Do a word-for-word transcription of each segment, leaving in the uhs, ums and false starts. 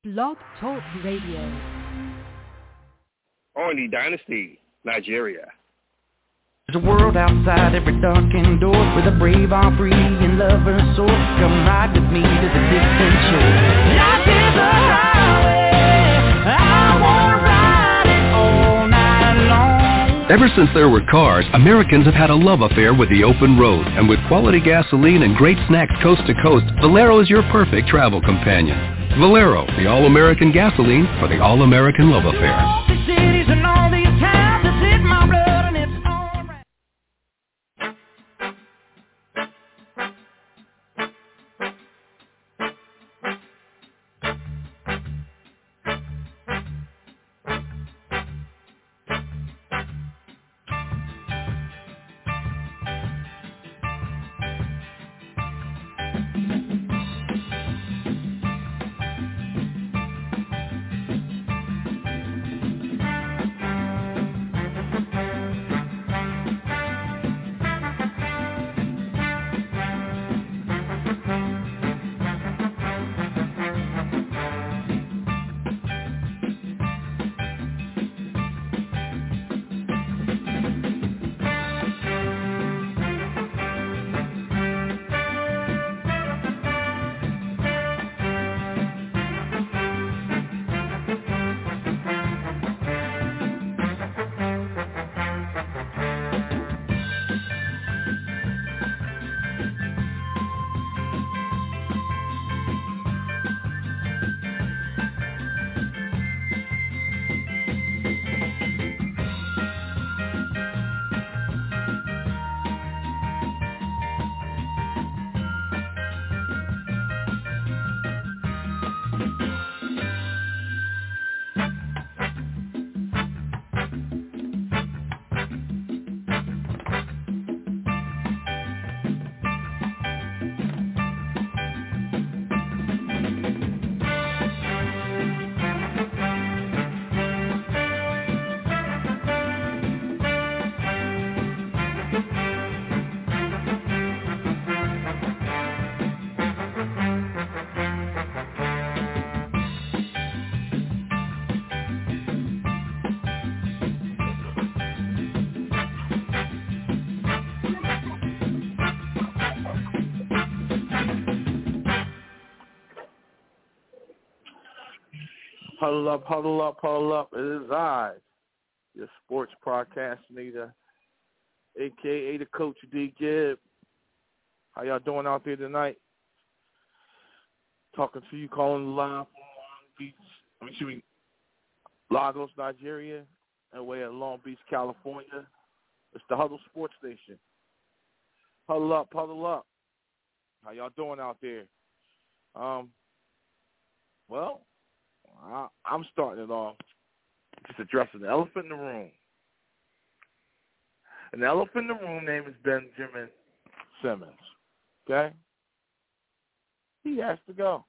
Blog Talk Radio. On the Dynasty, Nigeria. There's a world outside every darkened door where the brave are free and lovers soar. Come ride with me to the distant shore. Life is a highway, I wanna ride it all night long. Ever since there were cars, Americans have had a love affair with the open road. And with quality gasoline and great snacks coast to coast, Valero is your perfect travel companion. Valero, the all-American gasoline for the all-American love affair. All these cities and all these towns, it's in my blood and it's all right. Huddle up, huddle up, huddle up. It is I, your sports procrastinator, a k a the Coach D. Gibb. How y'all doing out there tonight? Talking to you, calling live from Long Beach, I mean, excuse me, Lagos, Nigeria, and way at Long Beach, California. It's the Huddle Sports Station. Huddle up, huddle up. How y'all doing out there? Um, well, I, I'm starting it off just addressing the elephant in the room. And the elephant in the room name is Benjamin Simmons. Okay? He has to go.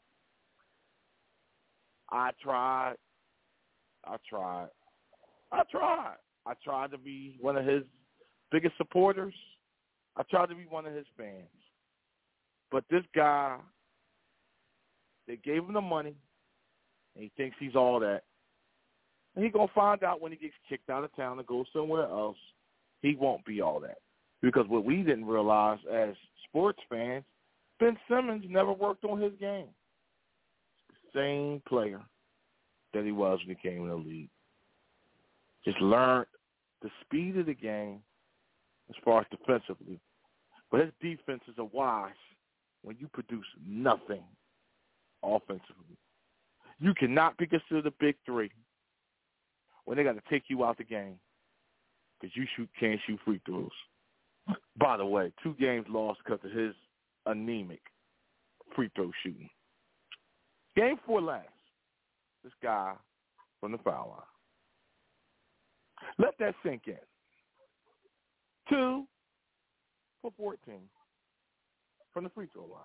I tried. I tried. I tried. I tried to be one of his biggest supporters. I tried to be one of his fans. But this guy, they gave him the money. And he thinks he's all that. And he's going to find out when he gets kicked out of town and goes somewhere else, he won't be all that. Because what we didn't realize as sports fans, Ben Simmons never worked on his game. The same player that he was when he came in the league. Just learned the speed of the game as far as defensively. But his defenses are wise when you produce nothing offensively. You cannot be considered a big three when they got to take you out the game because you shoot can't shoot free throws. By the way, two games lost because of his anemic free throw shooting. Game four last. This guy from the foul line. Let that sink in. Two for fourteen from the free throw line.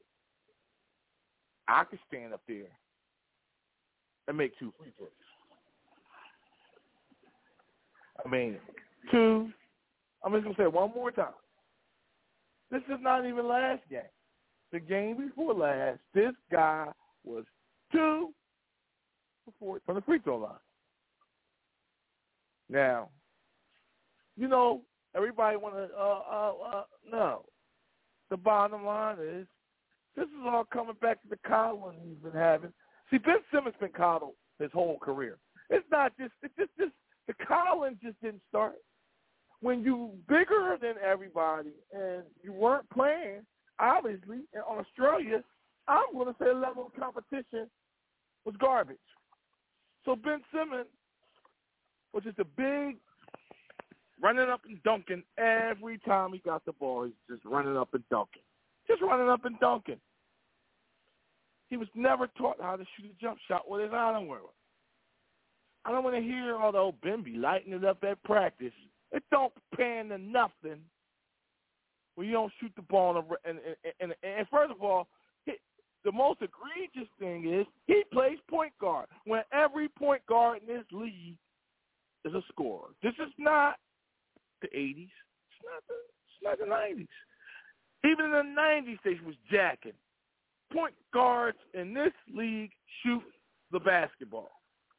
I could stand up there and make two free throws. I mean, two. I'm just going to say it one more time. This is not even last game. The game before last, this guy was two for from the free throw line. Now, you know, everybody want to, uh, uh, uh, no. The bottom line is, this is all coming back to the coddling he's been having. See, Ben Simmons been coddled his whole career. It's not just, it's just, just the coddling just didn't start. When you bigger than everybody and you weren't playing, obviously, in Australia, I'm going to say the level of competition was garbage. So Ben Simmons was just a big running up and dunking every time he got the ball. He's just running up and dunking. Just running up and dunking. He was never taught how to shoot a jump shot with his underwear. I don't want to hear all the old Ben be lighting it up at practice. It don't pan to nothing when you don't shoot the ball. And, and, and, and first of all, he, the most egregious thing is he plays point guard when every point guard in this league is a scorer. This is not the eighties. It's not the, it's not the nineties. Even in the nineties, they was jacking. Point guards in this league shoot the basketball.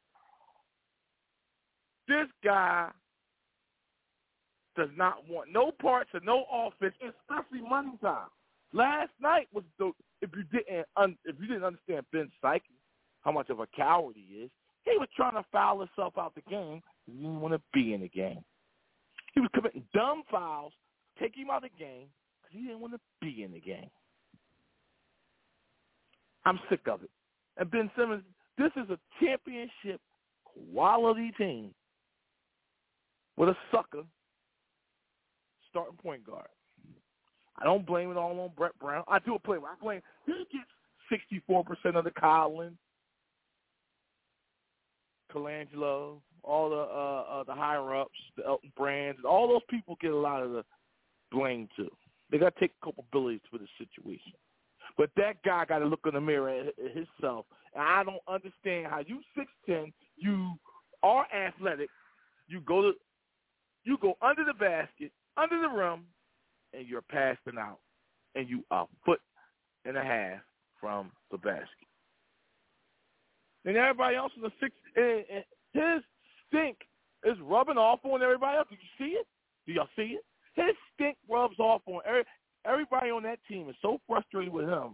This guy does not want no parts of no offense, especially money time. Last night was the if you didn't un, if you didn't understand Ben's psyche, how much of a coward he is, he was trying to foul himself out the game because he didn't want to be in the game. He was committing dumb fouls, taking him out of the game because he didn't want to be in the game. I'm sick of it. And Ben Simmons, this is a championship quality team with a sucker starting point guard. I don't blame it all on Brett Brown. I do blame him. I blame he gets sixty-four percent of the Collins, Colangelo, all the uh, uh, the higher-ups, the Elton Brands, and all those people get a lot of the blame too. They got to take culpability for the situation. But that guy got to look in the mirror at himself. And I don't understand how you six ten, you are athletic, you go to you go under the basket, under the rim, and you're passing out, and you are a foot and a half from the basket. And everybody else in the six, and, and his stink is rubbing off on everybody else. Did you see it? Do y'all see it? His stink rubs off on every, everybody on that team is so frustrated with him.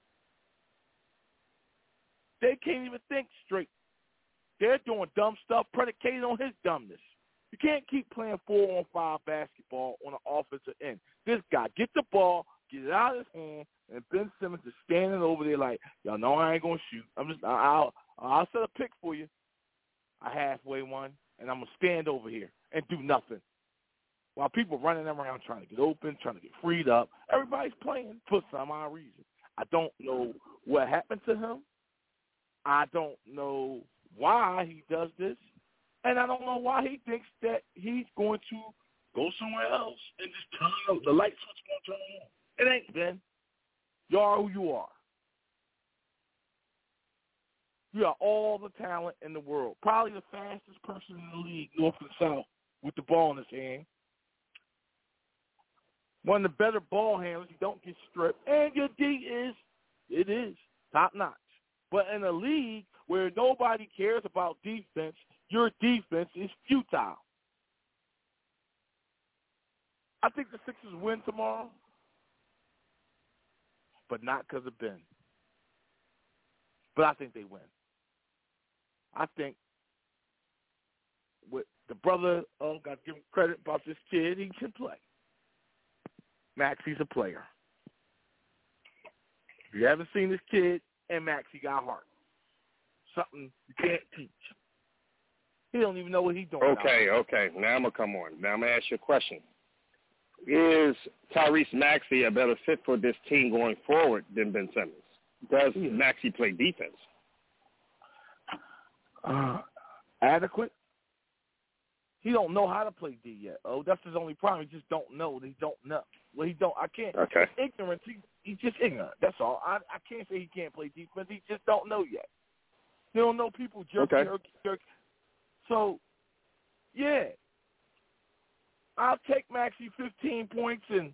They can't even think straight. They're doing dumb stuff predicated on his dumbness. You can't keep playing four-on-five basketball on the offensive end. This guy, get the ball, get it out of his hand, and Ben Simmons is standing over there like, y'all know I ain't going to shoot. I'm just, I'll, I'll set a pick for you, a halfway one, and I'm going to stand over here and do nothing. While people running around trying to get open, trying to get freed up, everybody's playing for some odd reason. I don't know what happened to him. I don't know why he does this. And I don't know why he thinks that he's going to go somewhere else and just turn on the light switch going to turn on. It ain't, Ben. You are who you are. You are all the talent in the world. Probably the fastest person in the league, north and south, with the ball in his hand. One of the better ball handlers. You don't get stripped. And your D is, it is, top notch. But in a league where nobody cares about defense, your defense is futile. I think the Sixers win tomorrow, but not because of Ben. But I think they win. I think with the brother, oh, got to give him credit about this kid, he can play. Maxey's a player. If you haven't seen this kid, and Maxey got heart. Something you can't teach. He don't even know what he's doing. Okay, now. okay. Now I'm going to come on. Now I'm going to ask you a question. Is Tyrese Maxey a better fit for this team going forward than Ben Simmons? Does yeah. Maxey play defense? Uh, adequate. He don't know how to play D yet. Oh, that's his only problem. He just don't know. He don't know. Well, he don't. I can't. Okay. Ignorance. He, he's just ignorant. That's all. I, I can't say he can't play defense. He just don't know yet. He don't know people jerk, okay. jerk, jerk. So, yeah. I'll take Maxey fifteen points and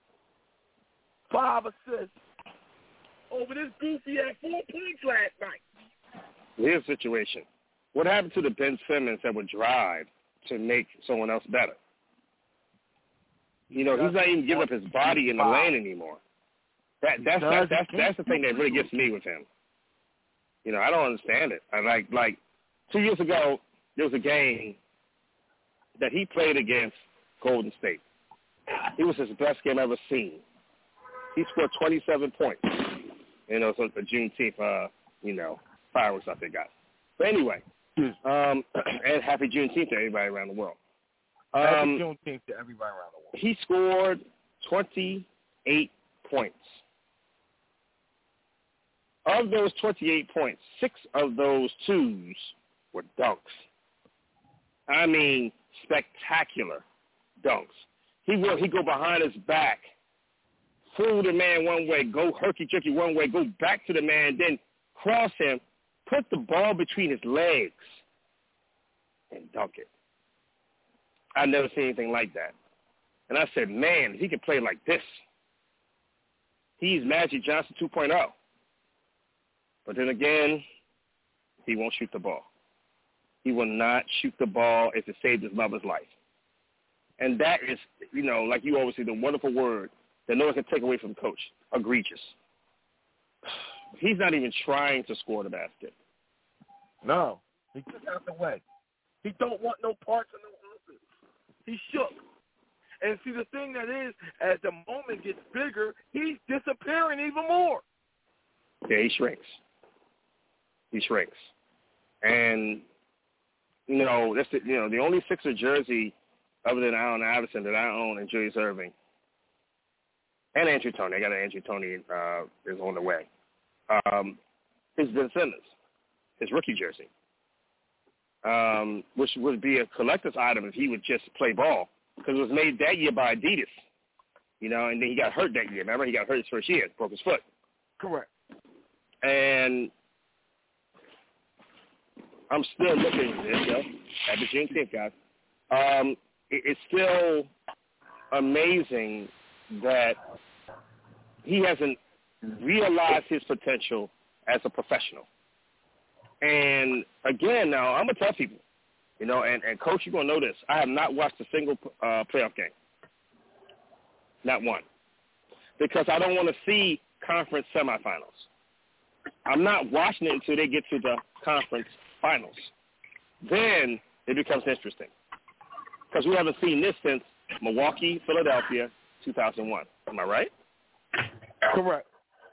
five assists over this goofy at four points last night. Here's the situation. What happened to the Ben Simmons that would drive to make someone else better? You know, he's not even giving up his body in the lane anymore. That that's that's that's, that's the thing that really gets me with him. You know, I don't understand it. I like like two years ago there was a game that he played against Golden State. It was his best game I've ever seen. He scored twenty-seven points. You know, so the Juneteenth, uh, you know, fireworks I think got. But anyway, um, and happy Juneteenth to everybody around the world. Um, happy Juneteenth to everybody around the world. He scored twenty-eight points. Of those twenty-eight points, six of those twos were dunks. I mean, spectacular dunks. He will he go behind his back, fool the man one way, go herky-jerky one way, go back to the man, then cross him, put the ball between his legs, and dunk it. I've never seen anything like that. And I said, man, if he can play like this, he's Magic Johnson two point oh. But then again, he won't shoot the ball. He will not shoot the ball if it saved his mother's life. And that is, you know, like you always say, the wonderful word that no one can take away from coach, egregious. He's not even trying to score the basket. No. He took out the way. He don't want no parts of no offense. He shook. And see, the thing that is, as the moment gets bigger, he's disappearing even more. Yeah, he shrinks. He shrinks. And, you know, that's the, you know, the only Sixer jersey other than Allen Iverson that I own and Julius Erving and Andrew Toney. I got an Andrew Toney uh, is on the way. Um, is Ben Simmons, his rookie jersey, um, which would be a collector's item if he would just play ball, because it was made that year by Adidas, you know, and then he got hurt that year. Remember, he got hurt his first year, broke his foot. Correct. And I'm still looking at this, yo, at the Juneteenth, guys. Um, it, it's still amazing that he hasn't realized his potential as a professional. And again, now, I'm going to tell people, you know, and, and Coach, you're going to know this. I have not watched a single uh, playoff game. Not one. Because I don't want to see conference semifinals. I'm not watching it until they get to the conference finals. Then it becomes interesting. Because we haven't seen this since Milwaukee, Philadelphia, two thousand one. Am I right? Correct.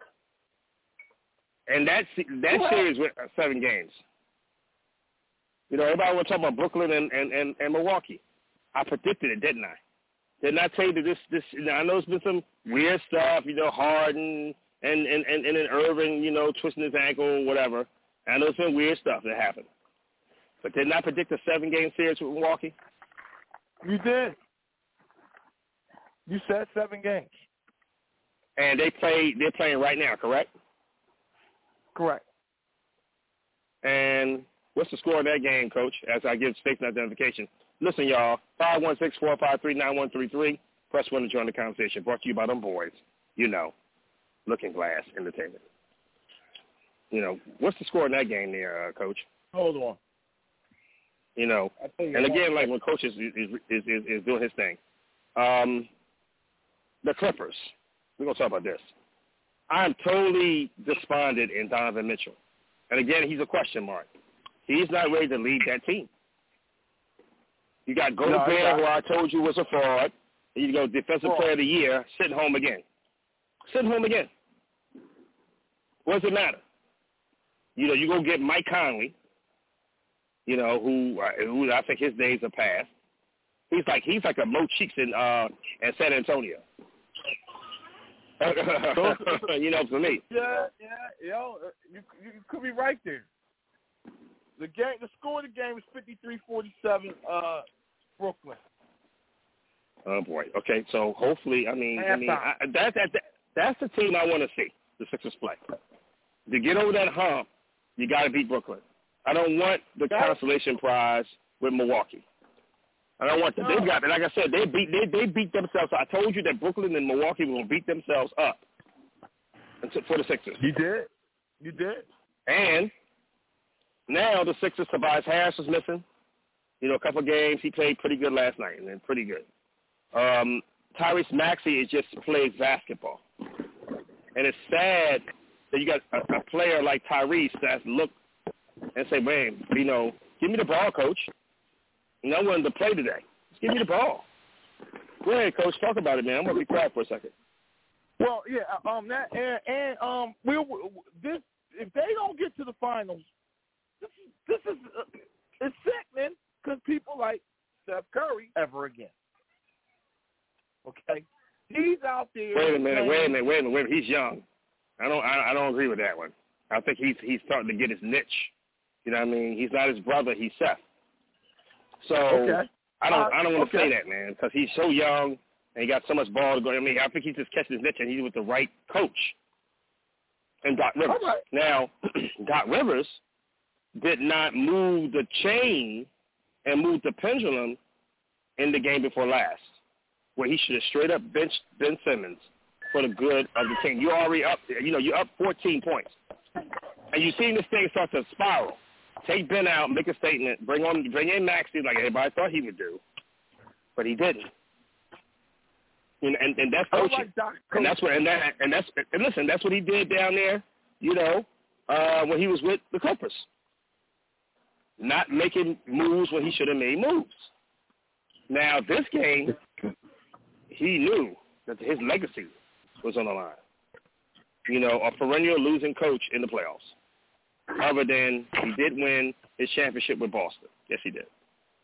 And that, that series went seven games. You know, everybody was talking about Brooklyn and, and, and, and Milwaukee. I predicted it, didn't I? Didn't I tell you that this, this you know, I know it's been some weird stuff, you know, Harden and, and, and, and then Irving, you know, twisting his ankle or whatever. I know it's been weird stuff that happened. But didn't I predict a seven-game series with Milwaukee? You did. You said seven games. And they play, they're playing right now, correct? Correct. And what's the score of that game, Coach, as I give station identification? Listen, y'all, five one six, four five three, nine one three three. Press one to join the conversation. Brought to you by them boys. You know, Looking Glass Entertainment. You know, what's the score in that game there, uh, Coach? Hold on. You know, you and again, like when Coach is is, is, is, is doing his thing. Um, the Clippers. We're going to talk about this. I'm totally despondent in Donovan Mitchell. And again, he's a question mark. He's not ready to lead that team. You got Gobert, no, who I told you was a fraud. You go Defensive fraud. Player of the Year, sitting home again. Sitting home again. What does it matter? You know, you go get Mike Conley, you know, who, who I think his days are past. He's like he's like a Mo Cheeks in uh in San Antonio. You know, for me. Yeah, yeah, yo, you you could be right there. The game, the score of the game is fifty-three forty-seven, uh, Brooklyn. Oh boy. Okay, so hopefully, I mean, I mean, I, that, that that that's the team I want to see the Sixers play. To get over that hump, you got to beat Brooklyn. I don't want the that's, consolation prize with Milwaukee. I don't want them. No. They got, like I said, they beat they they beat themselves. I told you that Brooklyn and Milwaukee were going to beat themselves up for the Sixers. You did. You did. And Now the Sixers, Tobias Harris was missing. You know, a couple of games. He played pretty good last night, and then pretty good. Um, Tyrese Maxey is just plays basketball. And it's sad that you got a, a player like Tyrese that look and say, man, you know, give me the ball, coach. No one to play today. Just give me the ball. Go ahead, coach. Talk about it, man. I'm going to be quiet for a second. Well, yeah, um, that and, and um, we'll this if they don't get to the finals, this is this is uh, it's sickening because people like Steph Curry ever again. Okay, he's out there. Wait a minute, wait a minute, wait a minute, wait a minute. He's young. I don't, I, I don't agree with that one. I think he's he's starting to get his niche. You know what I mean? He's not his brother. He's Seth. So okay. I don't, uh, I don't want to okay. say that, man, because he's so young and he got so much ball to go. I mean, I think he's just catching his niche and he's with the right coach. And Doc Rivers. Right. Now, Doc Rivers did not move the chain and move the pendulum in the game before last, where he should have straight up benched Ben Simmons for the good of the team. You already up there. You know, you're up fourteen points. And you've seen this thing start to spiral. Take Ben out, make a statement, bring on, bring in Maxey like everybody thought he would do, but he didn't. And and, and that's coaching. Like Doc, and that's what and that and that's and listen, that's what he did down there. You know, uh, when he was with the Clippers, not making moves when he should have made moves. Now this game, he knew that his legacy was on the line. You know, a perennial losing coach in the playoffs. Other than he did win his championship with Boston. Yes, he did.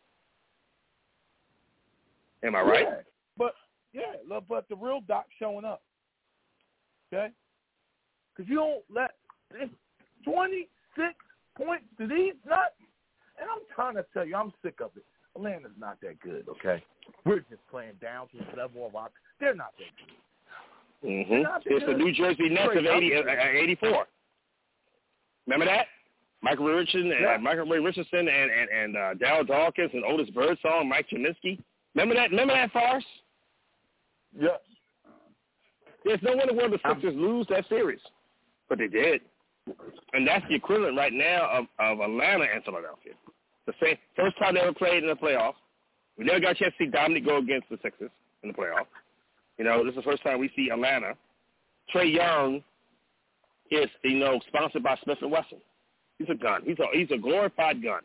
Am I right? Yeah, but yeah, look, but the real Doc showing up. Okay, because you don't let it's twenty-six points to these nuts, and I'm trying to tell you, I'm sick of it. Atlanta's not that good. Okay, we're just playing down to the level of our. They're not that good. Mm-hmm. Not that it's good. The New Jersey Nets of eighty, uh, eighty-four. Remember that? Michael Richardson, yeah. uh, Michael Ray Richardson, and and, and uh, Darryl Dawkins and Otis Birdsong, Mike Cheminsky. Remember that? Remember that farce? Yes. There's no wonder why the Sixers um, lose that series, but they did, and that's the equivalent right now of, of Atlanta and Philadelphia. The same first time they ever played in the playoff. We never got a chance to see Dominic go against the Sixers in the playoff. You know, this is the first time we see Atlanta. Trae Young is, you know, sponsored by Smith and Wesson. He's a gun. He's a he's a glorified gun.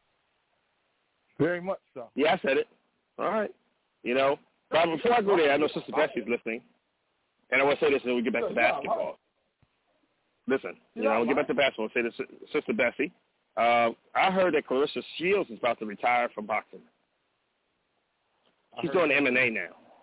Very much so. Yeah, I said it. All right. You know, but before I go there, I know Sister Bessie's listening, and I want to say this, and then we get back to basketball. Listen, you know, I'll get back to basketball. Say this, Sister Bessie. Uh, I heard that Clarissa Shields is about to retire from boxing. She's doing M M A now.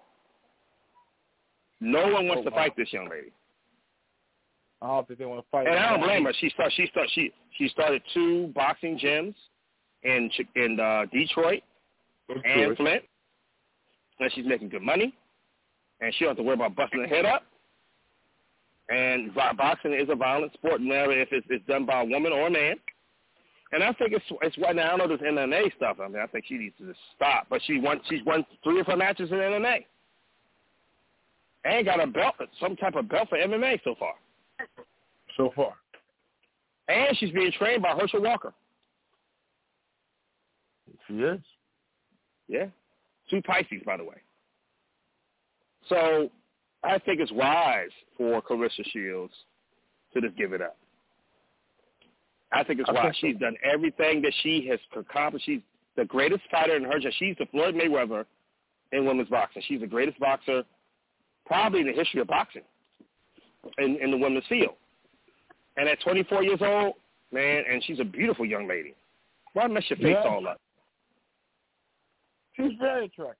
No one wants oh, to fight this young lady. I don't think they want to fight. And I don't blame her. She start, she start, she she started two boxing gyms in in uh, Detroit That's and good. Flint, and she's making good money, and she don't have to worry about busting her head up. And boxing is a violent sport, no matter if it's, it's done by a woman or a man. And I think it's it's right now. I know this M M A stuff. I mean, I think she needs to just stop. But she won she's won three of her matches in M M A, and got a belt, some type of belt for M M A so far. So far. And she's being trained by Herschel Walker. She is. Yeah. Two Pisces, by the way. So I think it's wise for Clarissa Shields to just give it up. I think it's I wise. think so. She's done everything that she has accomplished. She's the greatest fighter in her generation. She's the Floyd Mayweather in women's boxing. She's the greatest boxer probably in the history of boxing. In, in the women's field. And at twenty-four years old, man, and she's a beautiful young lady. Why mess your face yeah. all up? She's very attractive.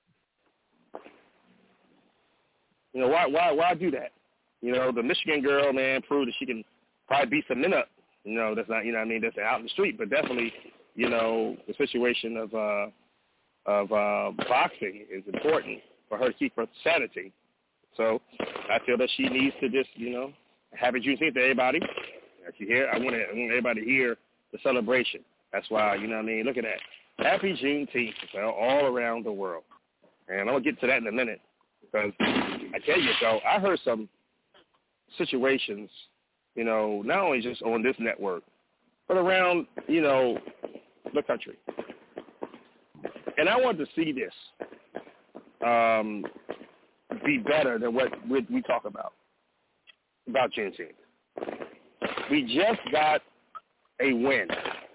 You know, why why why do that? You know, the Michigan girl, man, proved that she can probably beat some men up. You know, that's not, you know what I mean, that's out in the street. But definitely, you know, the situation of uh, of uh, boxing is important for her to keep her sanity. So I feel that she needs to just, you know, happy Juneteenth to everybody. As you hear, I want, to, I want everybody to hear the celebration. That's why, you know what I mean? Look at that. Happy Juneteenth all around the world. And I'm going to get to that in a minute because I tell you, though, I heard some situations, you know, not only just on this network, but around, you know, the country. And I want to see this um, be better than what we, we talk about, about Juneteenth. We just got a win,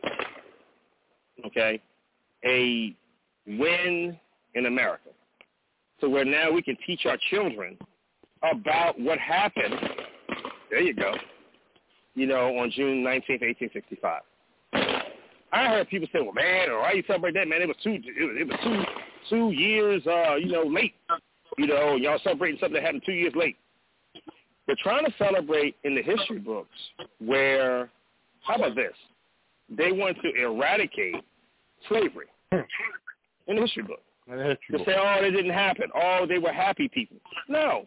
okay, a win in America. So where now we can teach our children about what happened, there you go, you know, on June nineteenth, eighteen sixty-five. I heard people say, well, man, or why you celebrate that, man? It was two, it was, it was two, two years, uh, you know, late. You know, y'all celebrating something that happened two years late. They're trying to celebrate in the history books where, how about this? They want to eradicate slavery in the history book. In the history to book. say, oh, it didn't happen. Oh, they were happy people. No.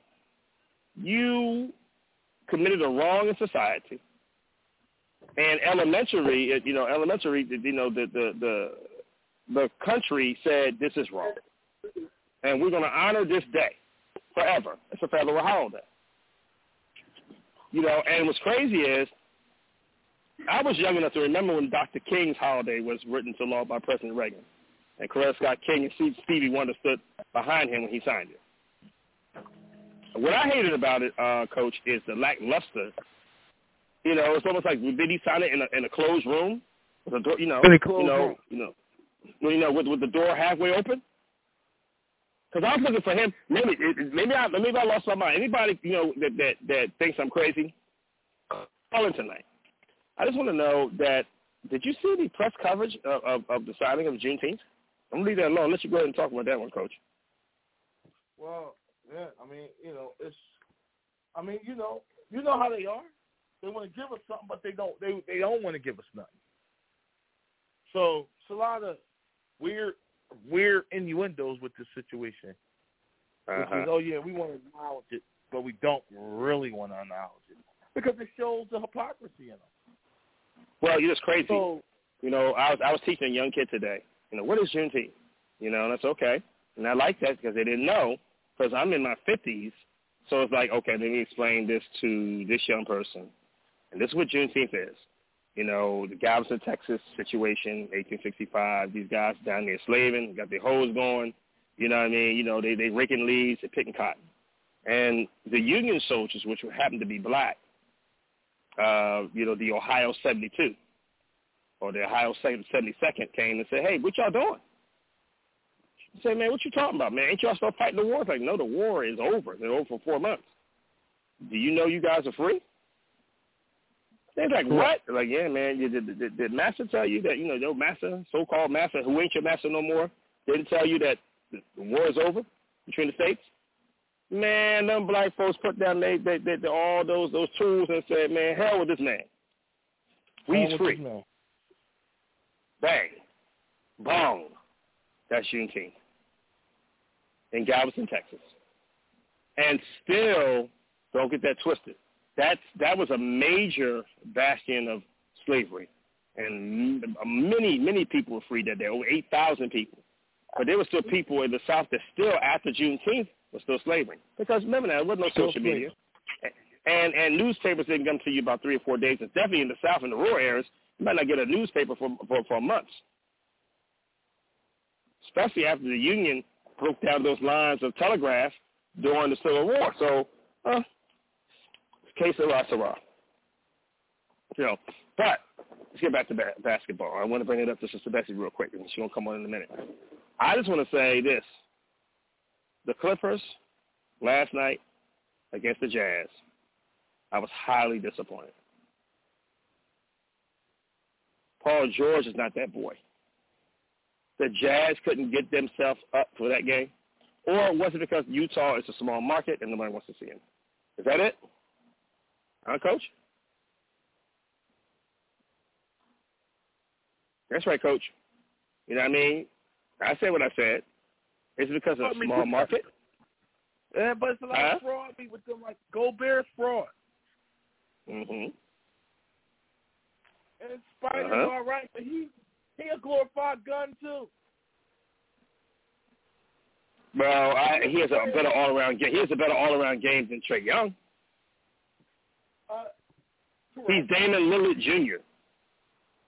You committed a wrong in society. And elementary, you know, elementary, you know, the the the, the country said this is wrong, and we're going to honor this day forever. It's a federal holiday. You know, and what's crazy is, I was young enough to remember when Doctor King's holiday was written into law by President Reagan, and Coretta Scott King and Stevie Wonder stood behind him when he signed it. What I hated about it, uh, Coach, is the lackluster. You know, it's almost like, did he sign it in a, in a closed room with a door? You know, Really closed you know, room. you know, well, you know, with with the door halfway open. Because I was looking for him. Maybe it, maybe I maybe I lost my mind. Anybody you know that that that thinks I'm crazy, call in tonight. I just want to know that. Did you see the press coverage of, of, of the signing of Juneteenth? I'm gonna leave that alone. Let you go ahead and talk about that one, Coach. Well, yeah, I mean, you know, it's, I mean, you know, you know how they are. They want to give us something, but they don't. They they don't want to give us nothing. So it's a lot of weird, weird innuendos with this situation. Uh-huh. Which is, oh yeah, we want to acknowledge it, but we don't really want to acknowledge it because it shows the hypocrisy in them. Well, you know, it's crazy. So, you know, I was I was teaching a young kid today. You know, what is Juneteenth? You know, and that's okay. And I like that because they didn't know, because I'm in my fifties. So it's like, okay, let me explain this to this young person. And this is what Juneteenth is. You know, the Galveston, Texas situation, eighteen sixty-five, these guys down there slaving, got their hoes going. You know what I mean? You know, they, they raking leaves, they're picking cotton. And the Union soldiers, which happened to be black, uh, you know, the Ohio seventy-two, or the Ohio seventy-second came and said, hey, what y'all doing? I said, man, what you talking about, man? Ain't y'all still fighting the war? It's like, no, the war is over. It's over for four months. Do you know you guys are free? They're like, what? They're like, yeah, man, you, did, did, did master tell you that, you know, your master, so-called master, who ain't your master no more, didn't tell you that the war is over between the states? Man, them black folks put down they, they, they, they, all those those tools and said, man, hell with this man. We's free. Bang. Bong. That's Juneteenth in Galveston, Texas. And still, don't get that twisted. That's, that was a major bastion of slavery. And many, many people were freed that day, over eight thousand people. But there were still people in the South that still, after Juneteenth, were still slaving. Because remember now, there was no social media. And and newspapers didn't come to you about three or four days. And definitely in the South, in the rural areas, you might not get a newspaper for, for, for months. Especially after the Union broke down those lines of telegraph during the Civil War. So, uh, que sera, sera. You know, but let's get back to ba- basketball. I want to bring it up to Sister Bessie real quick, and she's going to come on in a minute. I just want to say this. The Clippers last night against the Jazz, I was highly disappointed. Paul George is not that boy. The Jazz couldn't get themselves up for that game? Or was it because Utah is a small market and nobody wants to see him? Is that it? Huh, Coach? That's right, Coach. You know what I mean? I said what I said. Is it because of a small market? Yeah, but it's a lot huh? of fraud with them, like Gobert's fraud. Mm-hmm. And Spider's uh-huh. all right, but he he a glorified gun too. Well, I, he has a better all-around game. He has a better all-around game than Trae Young. Uh, He's Damian Lillard Junior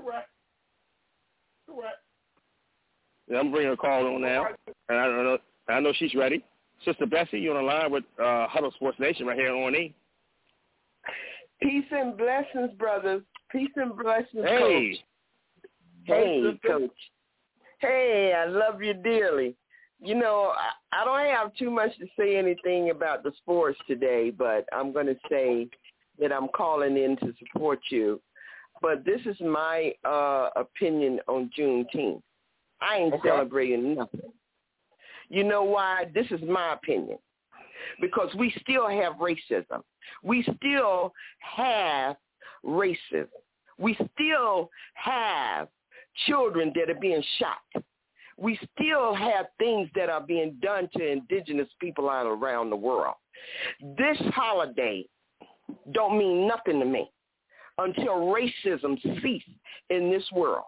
Correct. Correct. Yeah, I'm bringing a call on now, and I don't know. I know she's ready. Sister Bessie, you're on the line with uh, Huddle Sports Nation right here on E. Peace and blessings, brothers. Peace and blessings, hey. Coach. Hey, hey Coach. Hey, I love you dearly. You know, I, I don't have too much to say anything about the sports today, but I'm going to say that I'm calling in to support you. But this is my uh, opinion on Juneteenth. I ain't okay. celebrating nothing. You know why? This is my opinion. Because we still have racism. We still have racism. We still have children that are being shot. We still have things that are being done to indigenous people all around the world. This holiday don't mean nothing to me until racism ceases in this world.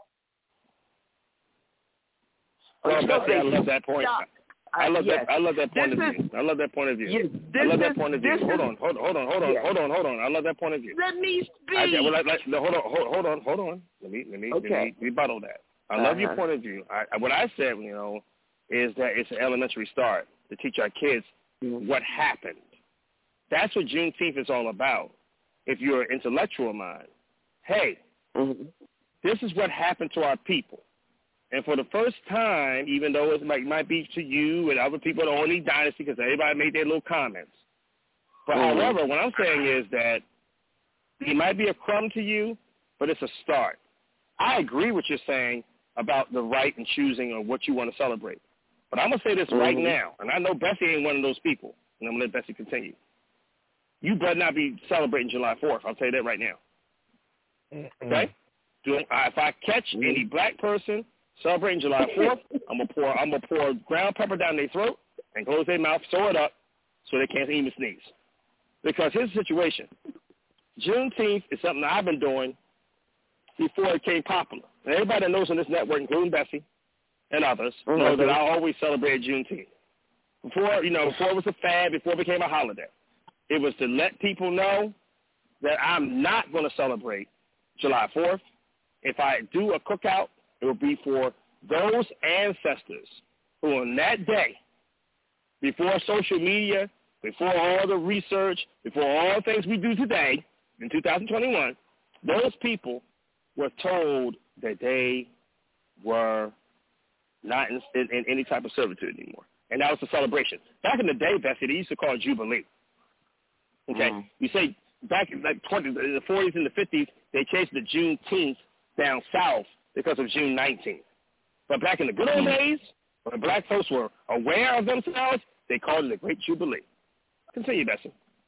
Well, Bessie, I love that point. Stop. I love yes. that. I love that point this of view. Is, I love that point of view. Yes, I love that is, point of view. Hold on, hold on, hold on, hold on, yes. hold on, hold on. I love that point of view. Let me speak. I, well, like, like, no, hold on, hold, hold on, hold on. Let me, let me, okay. let me rebuttal that. I love uh-huh. your point of view. I, what I said, you know, is that it's an elementary start to teach our kids mm-hmm. what happened. That's what Juneteenth is all about. If you're an intellectual mind, hey, mm-hmm. this is what happened to our people. And for the first time, even though it might, might be to you and other people on the dynasty, because everybody made their little comments. But mm-hmm. however, what I'm saying is that it might be a crumb to you, but it's a start. I agree with what you're saying about the right and choosing of what you want to celebrate. But I'm going to say this mm-hmm. right now, and I know Bessie ain't one of those people, and I'm going to let Bessie continue. You better not be celebrating July fourth. I'll tell you that right now. Mm-hmm. Okay? Do, uh, if I catch mm-hmm. any black person celebrating July fourth, I'm gonna pour I'm gonna pour ground pepper down their throat and close their mouth, sew it up, so they can't even sneeze. Because here's the situation: Juneteenth is something that I've been doing before it became popular. And everybody that knows on this network, including Bessie and others, mm-hmm. know that I always celebrated Juneteenth. Before you know, before it was a fad, before it became a holiday, it was to let people know that I'm not going to celebrate July fourth. If I do a cookout, it will be for those ancestors who on that day, before social media, before all the research, before all the things we do today in two thousand twenty-one, those people were told that they were not in, in, in any type of servitude anymore. And that was the celebration. Back in the day, Bessie, they used to call it Jubilee. Okay? Mm. You say back in like twenty, in the forties and the fifties, they changed the Juneteenth down south because of June nineteenth. But back in the good old days, when black folks were aware of themselves, they called it a Great Jubilee. Continue, Bessie.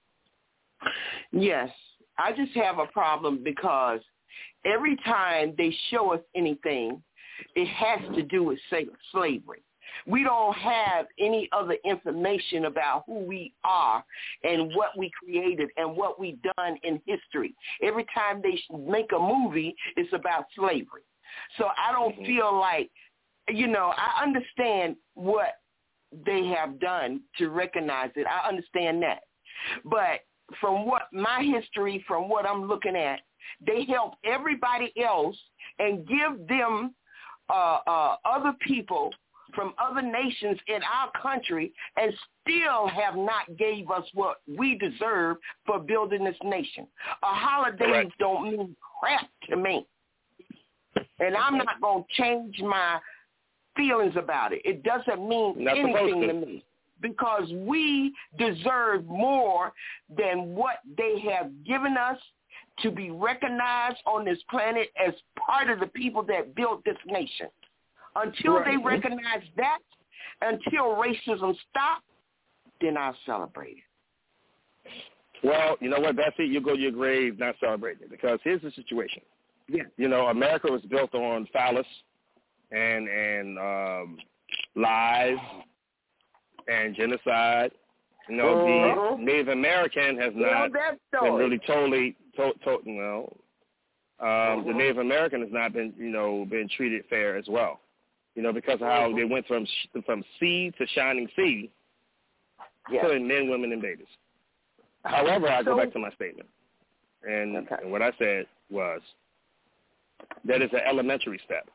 Yes. I just have a problem because every time they show us anything, it has to do with slavery. We don't have any other information about who we are and what we created and what we've done in history. Every time they make a movie, it's about slavery. So I don't mm-hmm. feel like, you know, I understand what they have done to recognize it. I understand that. But from what my history, from what I'm looking at, they help everybody else and give them uh, uh, other people from other nations in our country and still have not gave us what we deserve for building this nation. A holidays right. don't mean crap to me. And I'm not going to change my feelings about it. It doesn't mean not anything to. to me because we deserve more than what they have given us to be recognized on this planet as part of the people that built this nation. Until right. they recognize that, until racism stops, then I'll celebrate it. Well, you know what, Bessie? You go to your grave not celebrating it because here's the situation. Yeah. You know, America was built on phallus and and um, lies and genocide. You know, uh-huh. the Native American has not been really totally, to, to, you know, um, uh-huh. the Native American has not been, you know, been treated fair as well. You know, because of how they went from from sea to shining sea, yes. killing men, women, and babies. However, I go so, back to my statement. And, okay. and what I said was, that is an elementary step.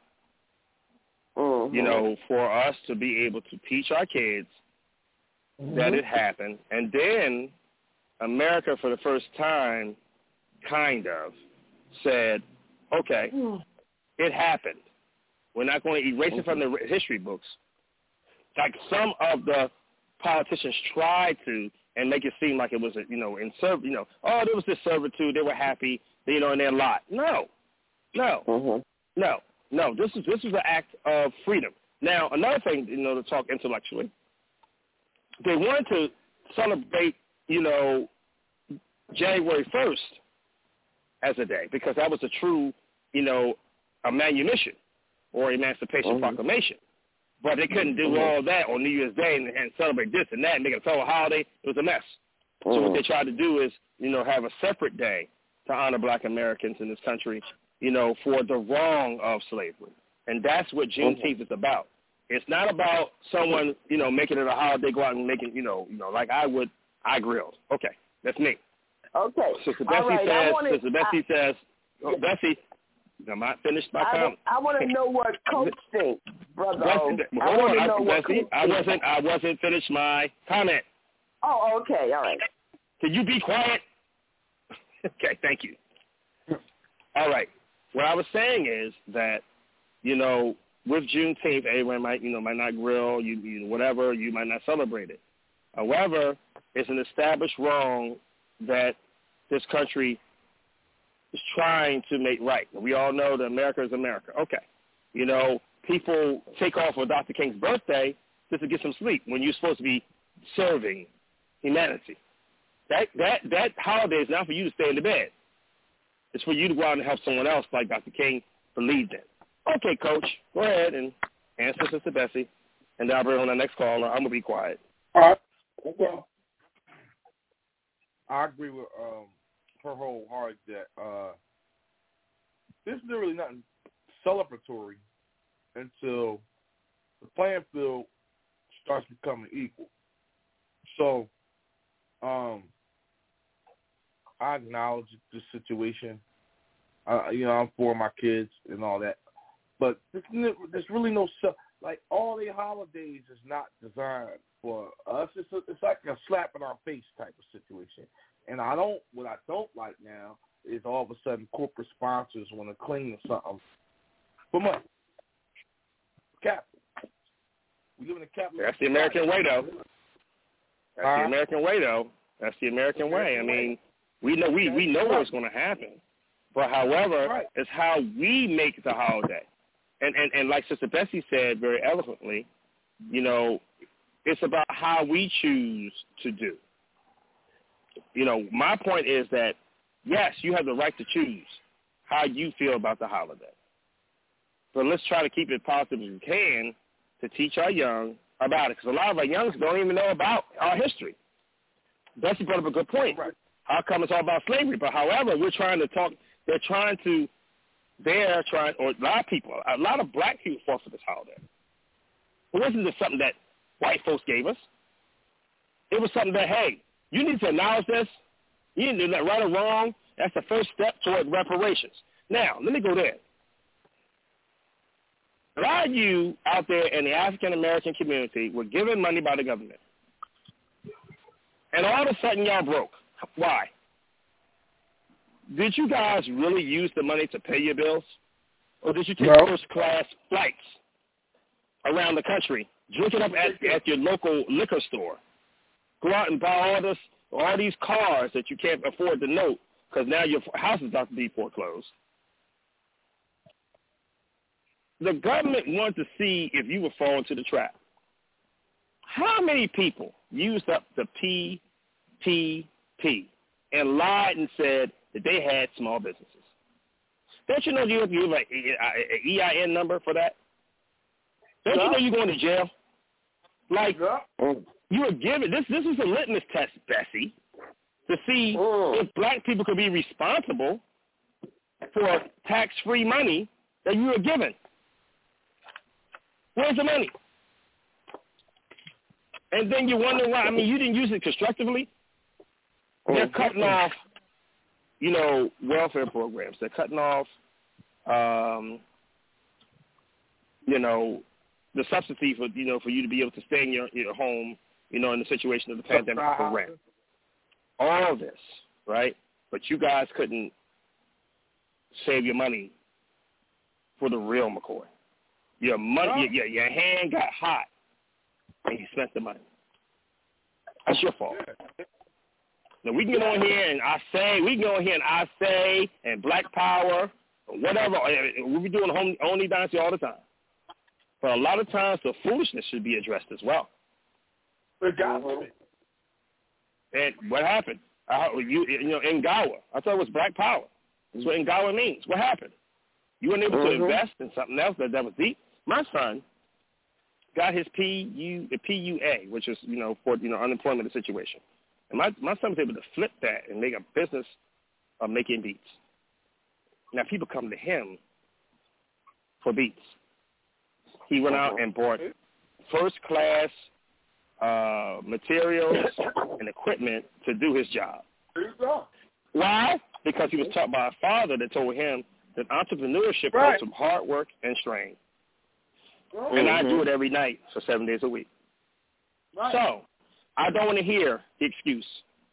Mm-hmm. You know, for us to be able to teach our kids mm-hmm. that it happened. And then America, for the first time, kind of said, okay, mm. it happened. We're not going to erase it from the history books. Like some of the politicians tried to and make it seem like it was, a, you know, in serv- you know, oh, there was this servitude, they were happy, you know, and they're lot. No, no, mm-hmm. no, no. This is this is an act of freedom. Now, another thing, you know, to talk intellectually, they wanted to celebrate, you know, January first as a day because that was a true, you know, a manumission or Emancipation mm-hmm. Proclamation. But they couldn't do mm-hmm. all that on New Year's Day and, and celebrate this and that and make it a total holiday. It was a mess. Mm-hmm. So what they tried to do is, you know, have a separate day to honor black Americans in this country, you know, for the wrong of slavery. And that's what Juneteenth mm-hmm. is about. It's not about someone, you know, making it a holiday, go out and making, you know, you know, like I would, I grilled. Okay, that's me. Okay. Sister Bessie right. says, wanna, Sister Bessie I, says, oh, Bessie, I'm not finished my comment. I want to know what Coach thinks, brother. Bessie, I want to know I, what Bessie, Coach I wasn't, I wasn't finished my comment. Oh, okay, all right. Can you be quiet? Okay, thank you. All right. What I was saying is that, you know, with Juneteenth, everyone might, you know, might not grill, you, you whatever, you might not celebrate it. However, it's an established wrong that this country is trying to make right. We all know that America is America. Okay. You know, people take off for Doctor King's birthday just to get some sleep when you're supposed to be serving humanity. That that that holiday is not for you to stay in the bed. It's for you to go out and help someone else like Doctor King believed in. Okay, Coach, go ahead and answer Sister Bessie, and then I'll bring on the next caller. I'm going to be quiet. All right. Well, I agree with um, her wholehearted that uh, this is really nothing celebratory until the playing field starts becoming equal. So um, I acknowledge the situation. Uh, you know, I'm for my kids and all that. But there's, there's really no – like all the holidays is not designed for us. It's, a, it's like a slap in our face type of situation. And I don't – what I don't like now is all of a sudden corporate sponsors want to clean something for money. Capital. We live in a capital. That's the American way, though. That's uh, the American way, though. That's the American way. I mean, we know we, we know what's going to happen. But however, right. it's how we make the holiday. And, and and like Sister Bessie said very eloquently, you know, it's about how we choose to do. You know, my point is that, yes, you have the right to choose how you feel about the holiday. But let's try to keep it positive as we can to teach our young about it. Because a lot of our youngs don't even know about our history. Bessie brought up a good point. Right. How come it's all about slavery? But however, we're trying to talk, they're trying to, they're trying, or a lot of people, a lot of black people fought for this holiday. It wasn't just something that white folks gave us. It was something that, hey, you need to acknowledge this. You need to do that right or wrong. That's the first step toward reparations. Now, let me go there. A lot of you out there in the African-American community were given money by the government. And all of a sudden, y'all broke. Why? Did you guys really use the money to pay your bills? Or did you take no. first-class flights around the country, drinking up at, at your local liquor store? Go out and buy all this, all these cars that you can't afford to note because now your house is about to be foreclosed. The government wanted to see if you would fall into the trap. How many people used up the P P P and lied and said that they had small businesses? Don't you know you have an E I N number for that? Don't yeah. you know you're going to jail? Like, yeah. you were given, this This is a litmus test, Bessie, to see mm. if black people could be responsible for tax-free money that you were given. Where's the money? And then you wonder why. I mean, you didn't use it constructively. They're cutting off, you know, welfare programs. They're cutting off um, you know, the subsidy for, you know, for you to be able to stay in your, your home, you know, in the situation of the pandemic for rent. All of this, right? But you guys couldn't save your money for the real McCoy. Your money, your, your hand got hot, and you spent the money. That's your fault. Now, we can get on here and I say, we can go on here and I say, and Black Power, or whatever. We be doing home, only dynasty all the time. But a lot of times, the foolishness should be addressed as well. It got to be. And what happened? Uh, you, you know, Ngawa. I thought it was Black Power. That's what Ngawa means. What happened? You weren't able mm-hmm. to invest in something else that, that was deep. My son got his P U, the P U A, which is, you know, for, you know, unemployment situation. And my, my son was able to flip that and make a business of making beats. Now, people come to him for beats. He went out and bought first-class uh, materials and equipment to do his job. Why? Because he was taught by a father that told him that entrepreneurship right. comes from hard work and strain. Mm-hmm. And I do it every night for seven days a week. Right. So I don't want to hear the excuse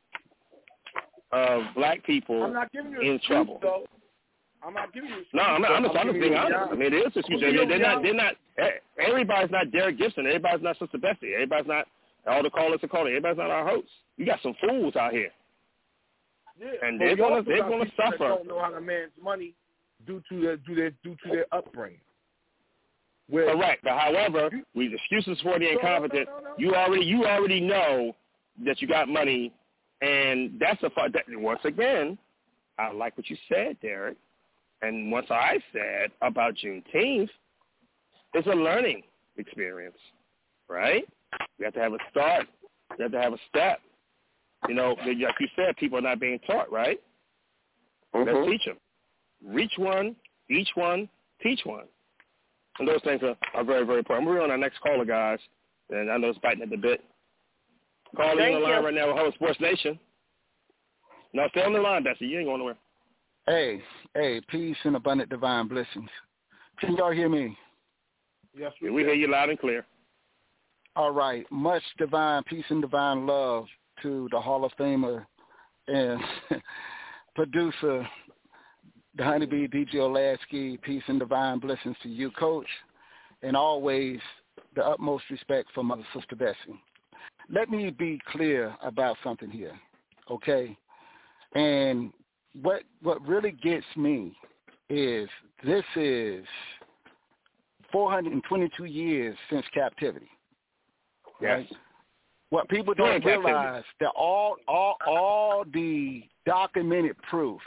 of black people I'm not giving you in excuse, trouble. Though. I'm not giving you excuse. No, I'm not. I'm, I'm, I'm just being honest. honest. I mean, it is excuse. They're, they're not. They're not. Everybody's not Derek Gibson. Everybody's not Sister Bessie. Everybody's not all the callers are calling. Everybody's not our hosts. You got some fools out here. Yeah, and they're gonna they're gonna suffer. That don't know how to manage money due to their due their due to their upbringing. Where Correct. But however, we excuses for the incompetent. No, no, no, no. You already you already know that you got money, and that's a that, once again. I like what you said, Derek. And once I said about Juneteenth, it's a learning experience, right? You have to have a start. You have to have a step. You know, like you said, people are not being taught, right? Mm-hmm. Let's teach them. Reach one, each one, teach one. And those things are, are very, very important. We're on our next caller, guys, and I know it's biting at the bit. Call in the line right now with Whole Sports Nation. No, stay on the line, Bessie. You ain't going nowhere. Hey, hey, peace and abundant divine blessings. Can y'all hear me? Yes, we, we hear you loud and clear. All right. Much divine peace and divine love to the Hall of Famer and producer, the Honeybee D J Olasky. Peace and divine blessings to you, Coach, and always the utmost respect for Mother Sister Bessie. Let me be clear about something here, okay? And what what really gets me is this is four hundred twenty-two years since captivity. Yes. Right? What people don't During realize captivity. that all all all the documented proof,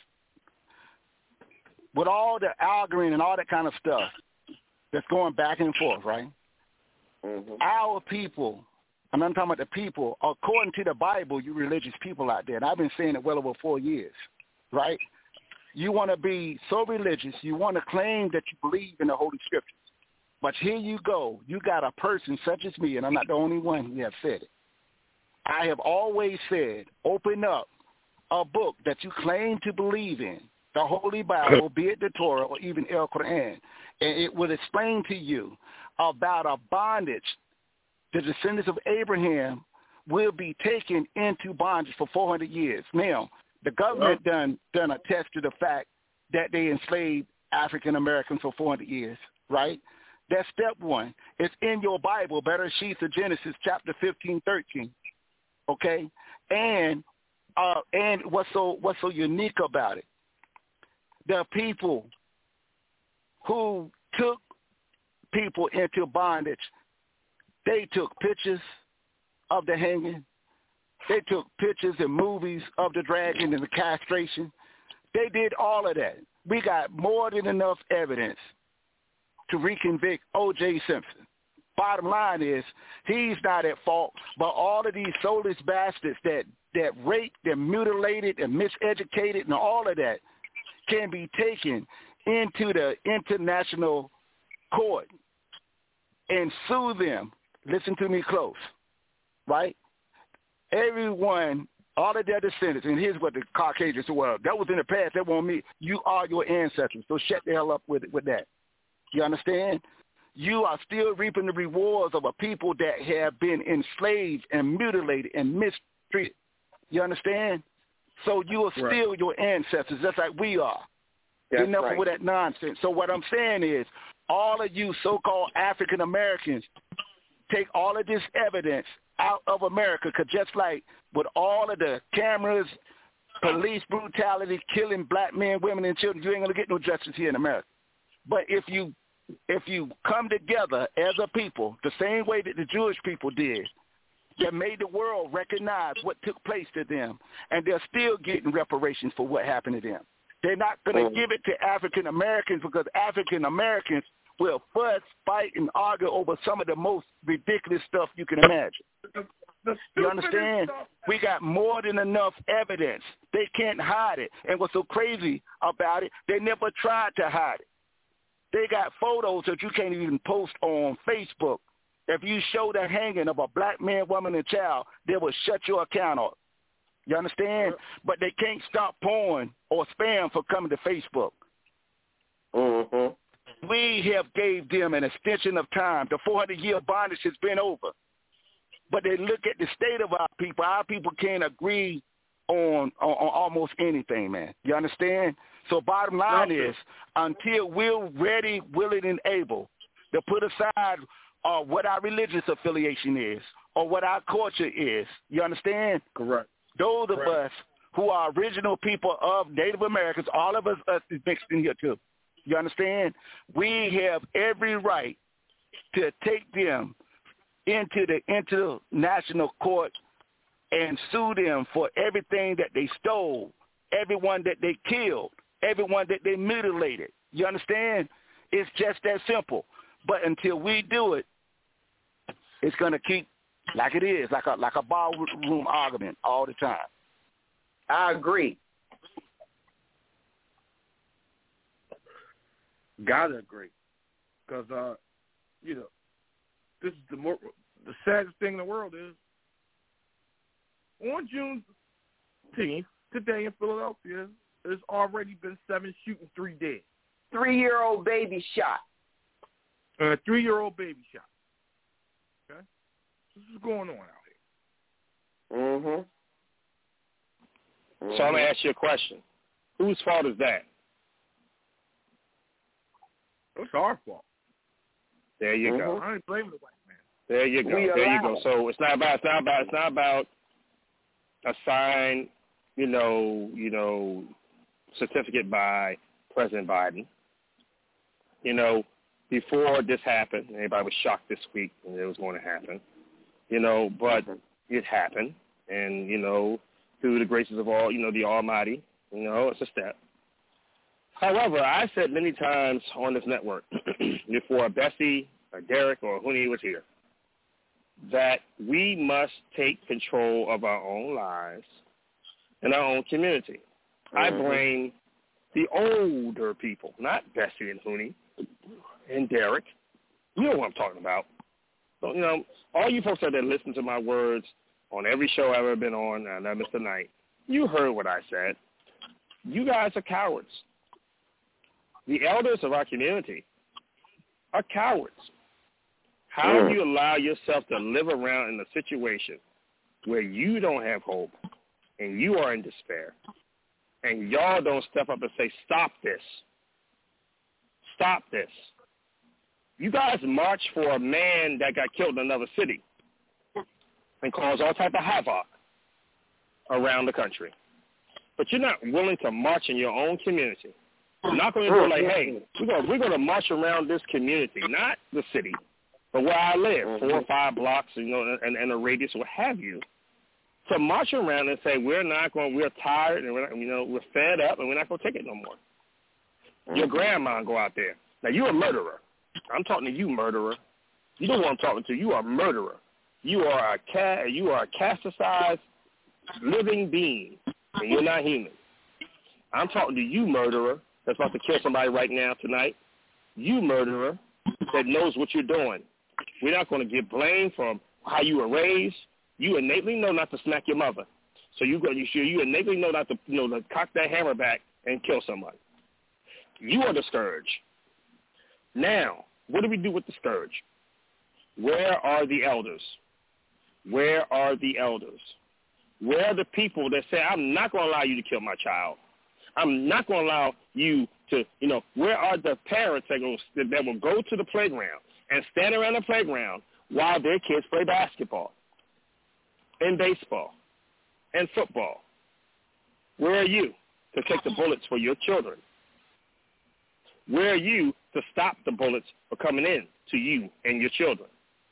with all the algorithm and all that kind of stuff that's going back and forth, right? Mm-hmm. Our people, and I'm talking about the people, according to the Bible, you religious people out there, and I've been saying it well over four years, right? You want to be so religious, you want to claim that you believe in the Holy Scriptures. But here you go. You got a person such as me, and I'm not the only one who have said it. I have always said, open up a book that you claim to believe in, the Holy Bible, be it the Torah or even El Quran, and it will explain to you about a bondage. The descendants of Abraham will be taken into bondage for four hundred years. Now, the government done done attest to the fact that they enslaved African Americans for four hundred years, right? That's step one. It's in your Bible, Better Sheets of Genesis, chapter fifteen, thirteen. Okay, and uh, and what's so what's so unique about it? The people who took people into bondage, they took pictures of the hanging. They took pictures and movies of the dragging and the castration. They did all of that. We got more than enough evidence to reconvict O J Simpson. Bottom line is, he's not at fault, but all of these soulless bastards that, that raped and mutilated and miseducated and all of that can be taken into the international court and sue them. Listen to me close, right? Everyone all of their descendants, and here's what the Caucasians say, well, that was in the past, that won't mean you are your ancestors, so shut the hell up with with that. You understand? You are still reaping the rewards of a people that have been enslaved and mutilated and mistreated. You understand? So you are still right. your ancestors, just like we are. That's Enough right. with that nonsense. So what I'm saying is, all of you so-called African Americans take all of this evidence out of America, because just like with all of the cameras, police brutality, killing black men, women, and children, you ain't gonna get no justice here in America. But if you if you come together as a people, the same way that the Jewish people did, that made the world recognize what took place to them, and they're still getting reparations for what happened to them. They're not going to give it to African Americans, because African Americans will fuss, fight, and argue over some of the most ridiculous stuff you can imagine. You understand? We got more than enough evidence. They can't hide it. And what's so crazy about it, they never tried to hide it. They got photos that you can't even post on Facebook. If you show the hanging of a black man, woman, and child, they will shut your account off. You understand? But they can't stop porn or spam for coming to Facebook. Mm-hmm. We have gave them an extension of time. The four hundred year bondage has been over. But they look at the state of our people. Our people can't agree on, on, on almost anything, man. You understand? So bottom line is, until we're ready, willing, and able to put aside uh, what our religious affiliation is or what our culture is, you understand? Correct. Those of Correct. us who are original people of Native Americans, all of us, us is mixed in here too. You understand? We have every right to take them into the international court and sue them for everything that they stole, everyone that they killed, everyone that they mutilated. You understand? It's just that simple. But until we do it, it's going to keep like it is, like a like a ballroom argument all the time. I agree. Gotta agree, because uh, you know, this is the more the saddest thing in the world is on June tenth today in Philadelphia, there's already been seven shooting, three dead. Three-year-old baby shot. A three-year-old baby shot. Okay, this is going on out here. Mm-hmm. mm-hmm. So I'm gonna ask you a question: whose fault is that? It's our fault. There you mm-hmm. go. I ain't blaming the white man. There you go. We there you allow. go. So it's not about it's not about it's not about a signed, you know, you know, certificate by President Biden. You know, before this happened, everybody was shocked this week when it was going to happen. You know, but mm-hmm. it happened, and you know, through the graces of all, you know, the Almighty, you know, it's a step. However, I said many times on this network, before Bessie or Derek or Huni was here, that we must take control of our own lives and our own community. Mm-hmm. I blame the older people, not Bessie and Huni and Derek. You know what I'm talking about. So, you know, all you folks out there listen to my words on every show I've ever been on, and I missed a night, you heard what I said. You guys are cowards. The elders of our community are cowards. How do you allow yourself to live around in a situation where you don't have hope and you are in despair and y'all don't step up and say, stop this. Stop this. You guys march for a man that got killed in another city and caused all type of havoc around the country. But you're not willing to march in your own community. We're not going to go like, hey, we're going, we're going to march around this community, not the city, but where I live, four or five blocks, you know, and, and a radius, what have you, to march around and say we're not going, we're tired, and we're not, you know, we're fed up, and we're not going to take it no more. Your grandma go out there. Now, you're a murderer. I'm talking to you, murderer. You know what I'm talking to. You are a murderer. You are a cat. You are a casticized living being, and you're not human. I'm talking to you, murderer, that's about to kill somebody right now tonight. You, murderer, that knows what you're doing. We're not going to get blamed for how you were raised. You innately know not to smack your mother. So you go, you should, you innately know not to, you know, to cock that hammer back and kill somebody. You are the scourge. Now, what do we do with the scourge? Where are the elders? Where are the elders? Where are the people that say, I'm not going to allow you to kill my child? I'm not going to allow you to, you know, where are the parents that, go, that will go to the playground and stand around the playground while their kids play basketball and baseball and football? Where are you to take the bullets for your children? Where are you to stop the bullets from coming in to you and your children?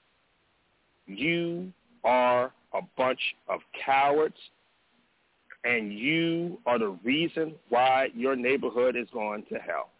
You are a bunch of cowards, and you are the reason why your neighborhood is going to hell.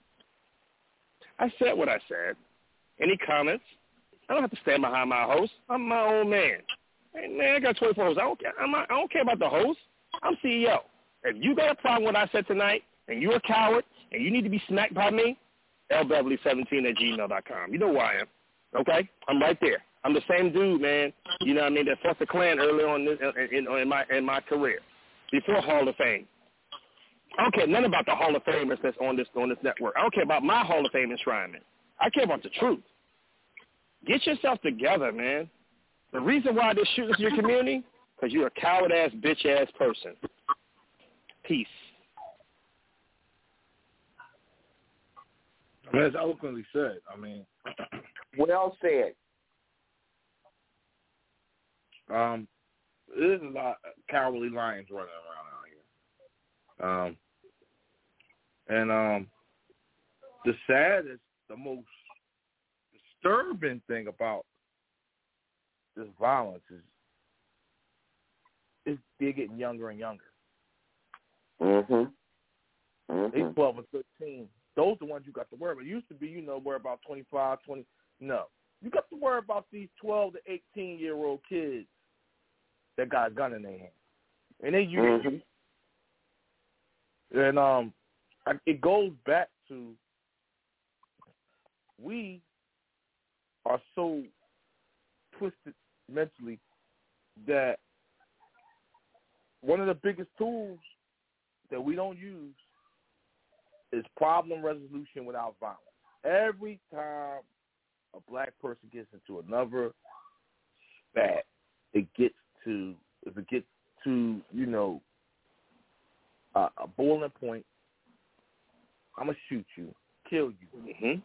I said what I said. Any comments? I don't have to stand behind my host. I'm my own man. Hey, man, I got twenty-four hosts. I don't care. I'm not, I don't care about the host. I'm C E O. If you got a problem with what I said tonight, and you're a coward, and you need to be smacked by me, L Beverly seventeen at gmail dot com. You know who I am, okay? I'm right there. I'm the same dude, man. You know what I mean? That fought the Klan early on in, in, in my in my career, before Hall of Fame. I don't care nothing about the Hall of Famers that's on this on this network. I don't care about my Hall of Fame enshrinement. I care about the truth. Get yourself together, man. The reason why they're shooting to your community, because you're a coward-ass, bitch-ass person. Peace. I mean, as eloquently said, I mean. Well said. Um, there's a lot of cowardly lions running around out here. Um, and um, the saddest, the most disturbing thing about this violence is, is they're getting younger and younger. Mm-hmm. Mm-hmm. They twelve and thirteen. Those are the ones you got to worry about. It used to be, you know, worry about twenty-five, twenty. No. You got to worry about these twelve to eighteen-year-old kids that got a gun in their hand. And they use mm-hmm. it. And um, it goes back to we are so twisted mentally that one of the biggest tools that we don't use is problem resolution without violence. Every time a black person gets into another spat, it gets to, if it gets to, you know, uh, a boiling point, I'm going to shoot you, kill you. Mm-hmm.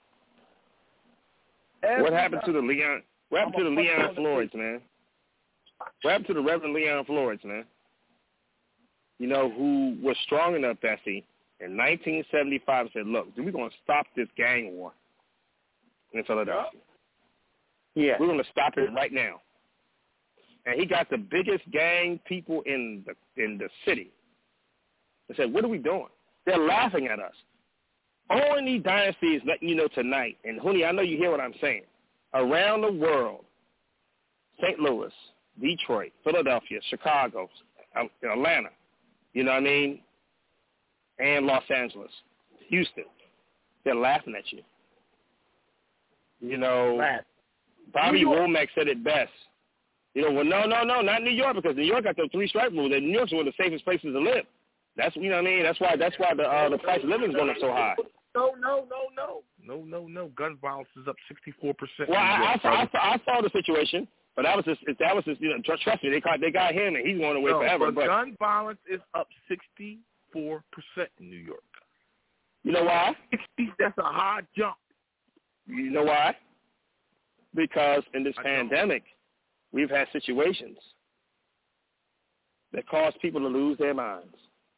What happened to the Leon, what happened to the Leon Florids, man? What happened to the Reverend Leon Florids, man? You know, who was strong enough, Bessie, in nineteen seventy-five said, look, we're going to stop this gang war in Philadelphia. Yeah. We're going to stop it right now. And he got the biggest gang people in the in the city. They said, what are we doing? They're laughing at us. O and E Dynasty is letting you know tonight, and Hooney, I know you hear what I'm saying, around the world, Saint Louis, Detroit, Philadelphia, Chicago, Atlanta, you know what I mean, and Los Angeles, Houston, they're laughing at you. You know, Laugh. Bobby Womack said it best. You know, well, no, no, no, not New York, because New York got those three strike rules, and New York's one of the safest places to live. That's, you know what I mean? That's why that's why the uh, the price of living is going up so high. No, no, no, no. No, no, no. Gun violence is up sixty-four percent. Well, I, I, saw, I, saw, I saw the situation, but that was just, that was just, you know, trust me, they caught, they got him, and he's going away no, forever. But but gun violence is up sixty-four percent in New York. You know why? sixty, that's a high jump. You know why? Because in this I pandemic, know. we've had situations that cause people to lose their minds.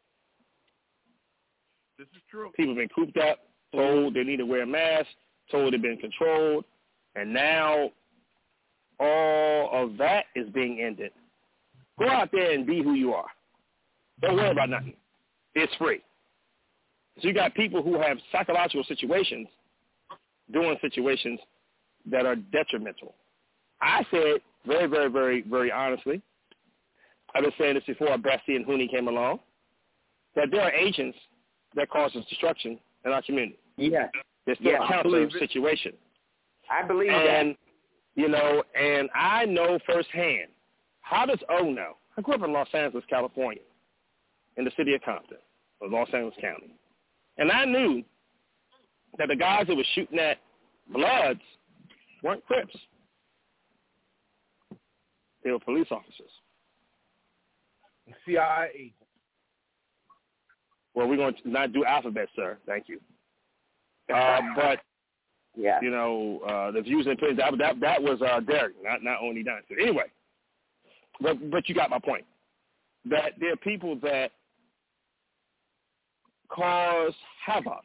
This is true. People have been cooped up, told they need to wear a mask, told they've been controlled, and now all of that is being ended. Go out there and be who you are. Don't worry about nothing. It's free. So you got people who have psychological situations doing situations that are detrimental. I said very, very, very, very honestly, I've been saying this before Bessie and Hooney came along, that there are agents that causes destruction in our community. Yeah. There's still yeah, a counter situation. I believe and, that. you know, and I know firsthand, how does O know? I grew up in Los Angeles, California, in the city of Compton, of Los Angeles County. And I knew that the guys that were shooting at Bloods weren't Crips. They were police officers. C I A agents. Well, we're going to not do alphabet, sir. Thank you. Uh, but, yeah. you know, uh, the views and opinions, that, that, that was uh, Derek, not, not only Don. So anyway, but, but you got my point. That there are people that cause havoc.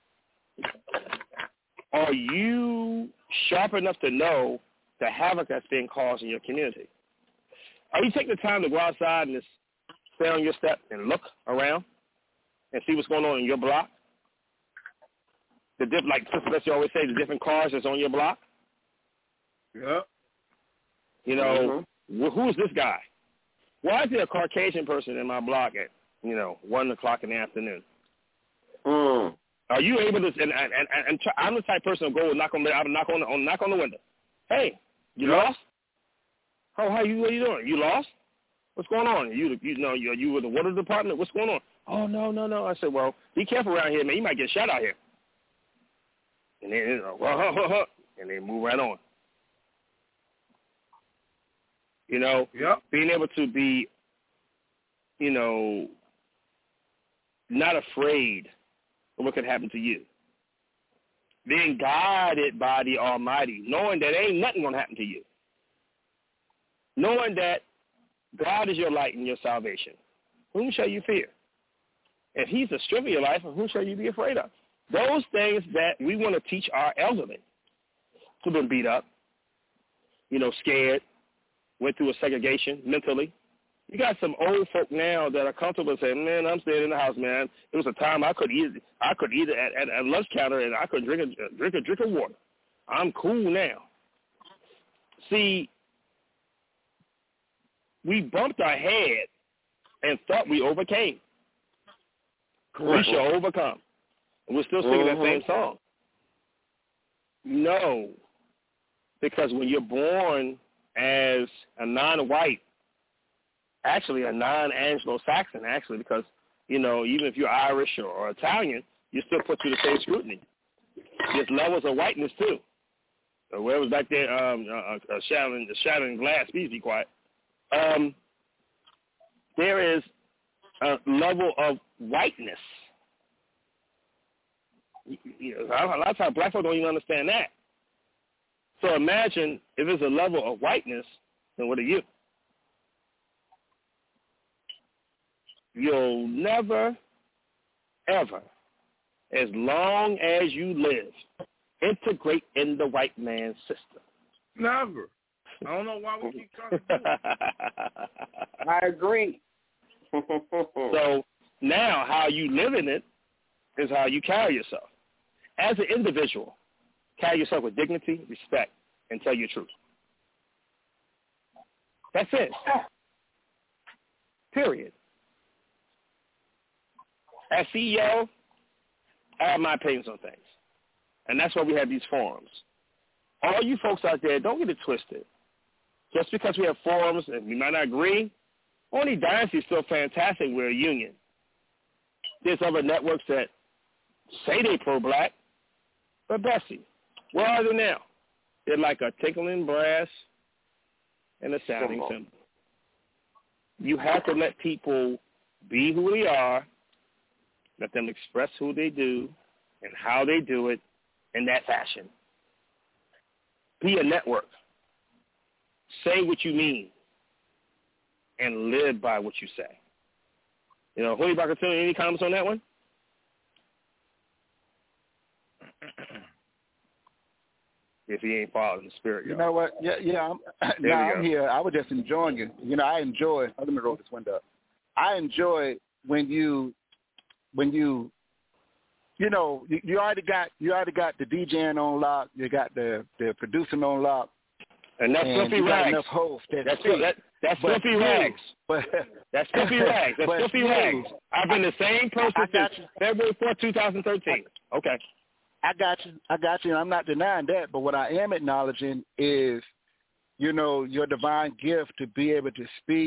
Are you sharp enough to know the havoc that's being caused in your community? Are you taking the time to go outside and just stay on your step and look around and see what's going on in your block? The diff, like Sister Bessie always say, the different cars that's on your block. Yeah. You know, mm-hmm. who is this guy? Why is there a Caucasian person in my block at, you know, one o'clock in the afternoon? Mm. Are you able to? And, and, and, and try, I'm the type of person to go and knock on the, I would knock on the, on, knock on the window. Hey, you yeah. lost? Oh, how you? What are you doing? You lost? What's going on? You, you know, you, you with the water department? What's going on? Oh, no, no, no. I said, well, be careful around here, man. You might get shot out here. And then, you know, well, huh, huh, huh, and they move right on. You know, yep. being able to be, you know, not afraid of what could happen to you. Being guided by the Almighty, knowing that ain't nothing going to happen to you. Knowing that God is your light and your salvation. Whom shall you fear? If he's the strength of your life, whom shall you be afraid of? Those things that we want to teach our elderly who've been beat up, you know, scared, went through a segregation mentally. You got some old folk now that are comfortable saying, man, I'm staying in the house, man. It was a time I could eat, I could eat at, at, at lunch counter and I could drink a, drink a drink of water. I'm cool now. See, we bumped our head and thought we overcame. We shall overcome. And we're still singing mm-hmm. that same song. No, because when you're born as a non-white, actually a non-Anglo-Saxon, actually, because, you know, even if you're Irish or, or Italian, you're still put through the same scrutiny. There's levels of whiteness, too. So where was back there, um, uh, uh, shattering, shattering glass, please be quiet. Um, there is a level of whiteness. You know, a lot of times black folks don't even understand that. So imagine if it's a level of whiteness, then what are you? You'll never, ever, as long as you live, integrate in the white man's system. Never. I don't know why we keep trying to do it. I agree. So now how you live in it is how you carry yourself. As an individual, carry yourself with dignity, respect, and tell your truth. That's it. Period. As C E O, I have my opinions on things. And that's why we have these forums. All you folks out there, don't get it twisted. Just because we have forums and we might not agree, Only Dynasty is still fantastic. We're a union. There's other networks that say they pro-black, but Bessie, where are they now? They're like a tinkling brass and a sounding cymbal. You have to let people be who they are, let them express who they do and how they do it in that fashion. Be a network. Say what you mean and live by what you say. You know, Holy Bakatuni, any comments on that one? If he ain't following the spirit, you y'all. know what? Yeah, yeah. I'm, no, I'm here. I was just enjoying you. You know, I enjoy. Oh, let me roll this window up. I enjoy when you, when you, you know, you, you already got you already got the DJing on lock. You got the the producing on lock. And that's and Filthy Rags. Enough hosts that that's speak. that, that's but Filthy you, Rags. But, that's Filthy Rags. That's Filthy you, Rags. I've been the same person since February fourth, twenty thirteen. Okay. I got you. I got you. And I'm not denying that. But what I am acknowledging is, you know, your divine gift to be able to speak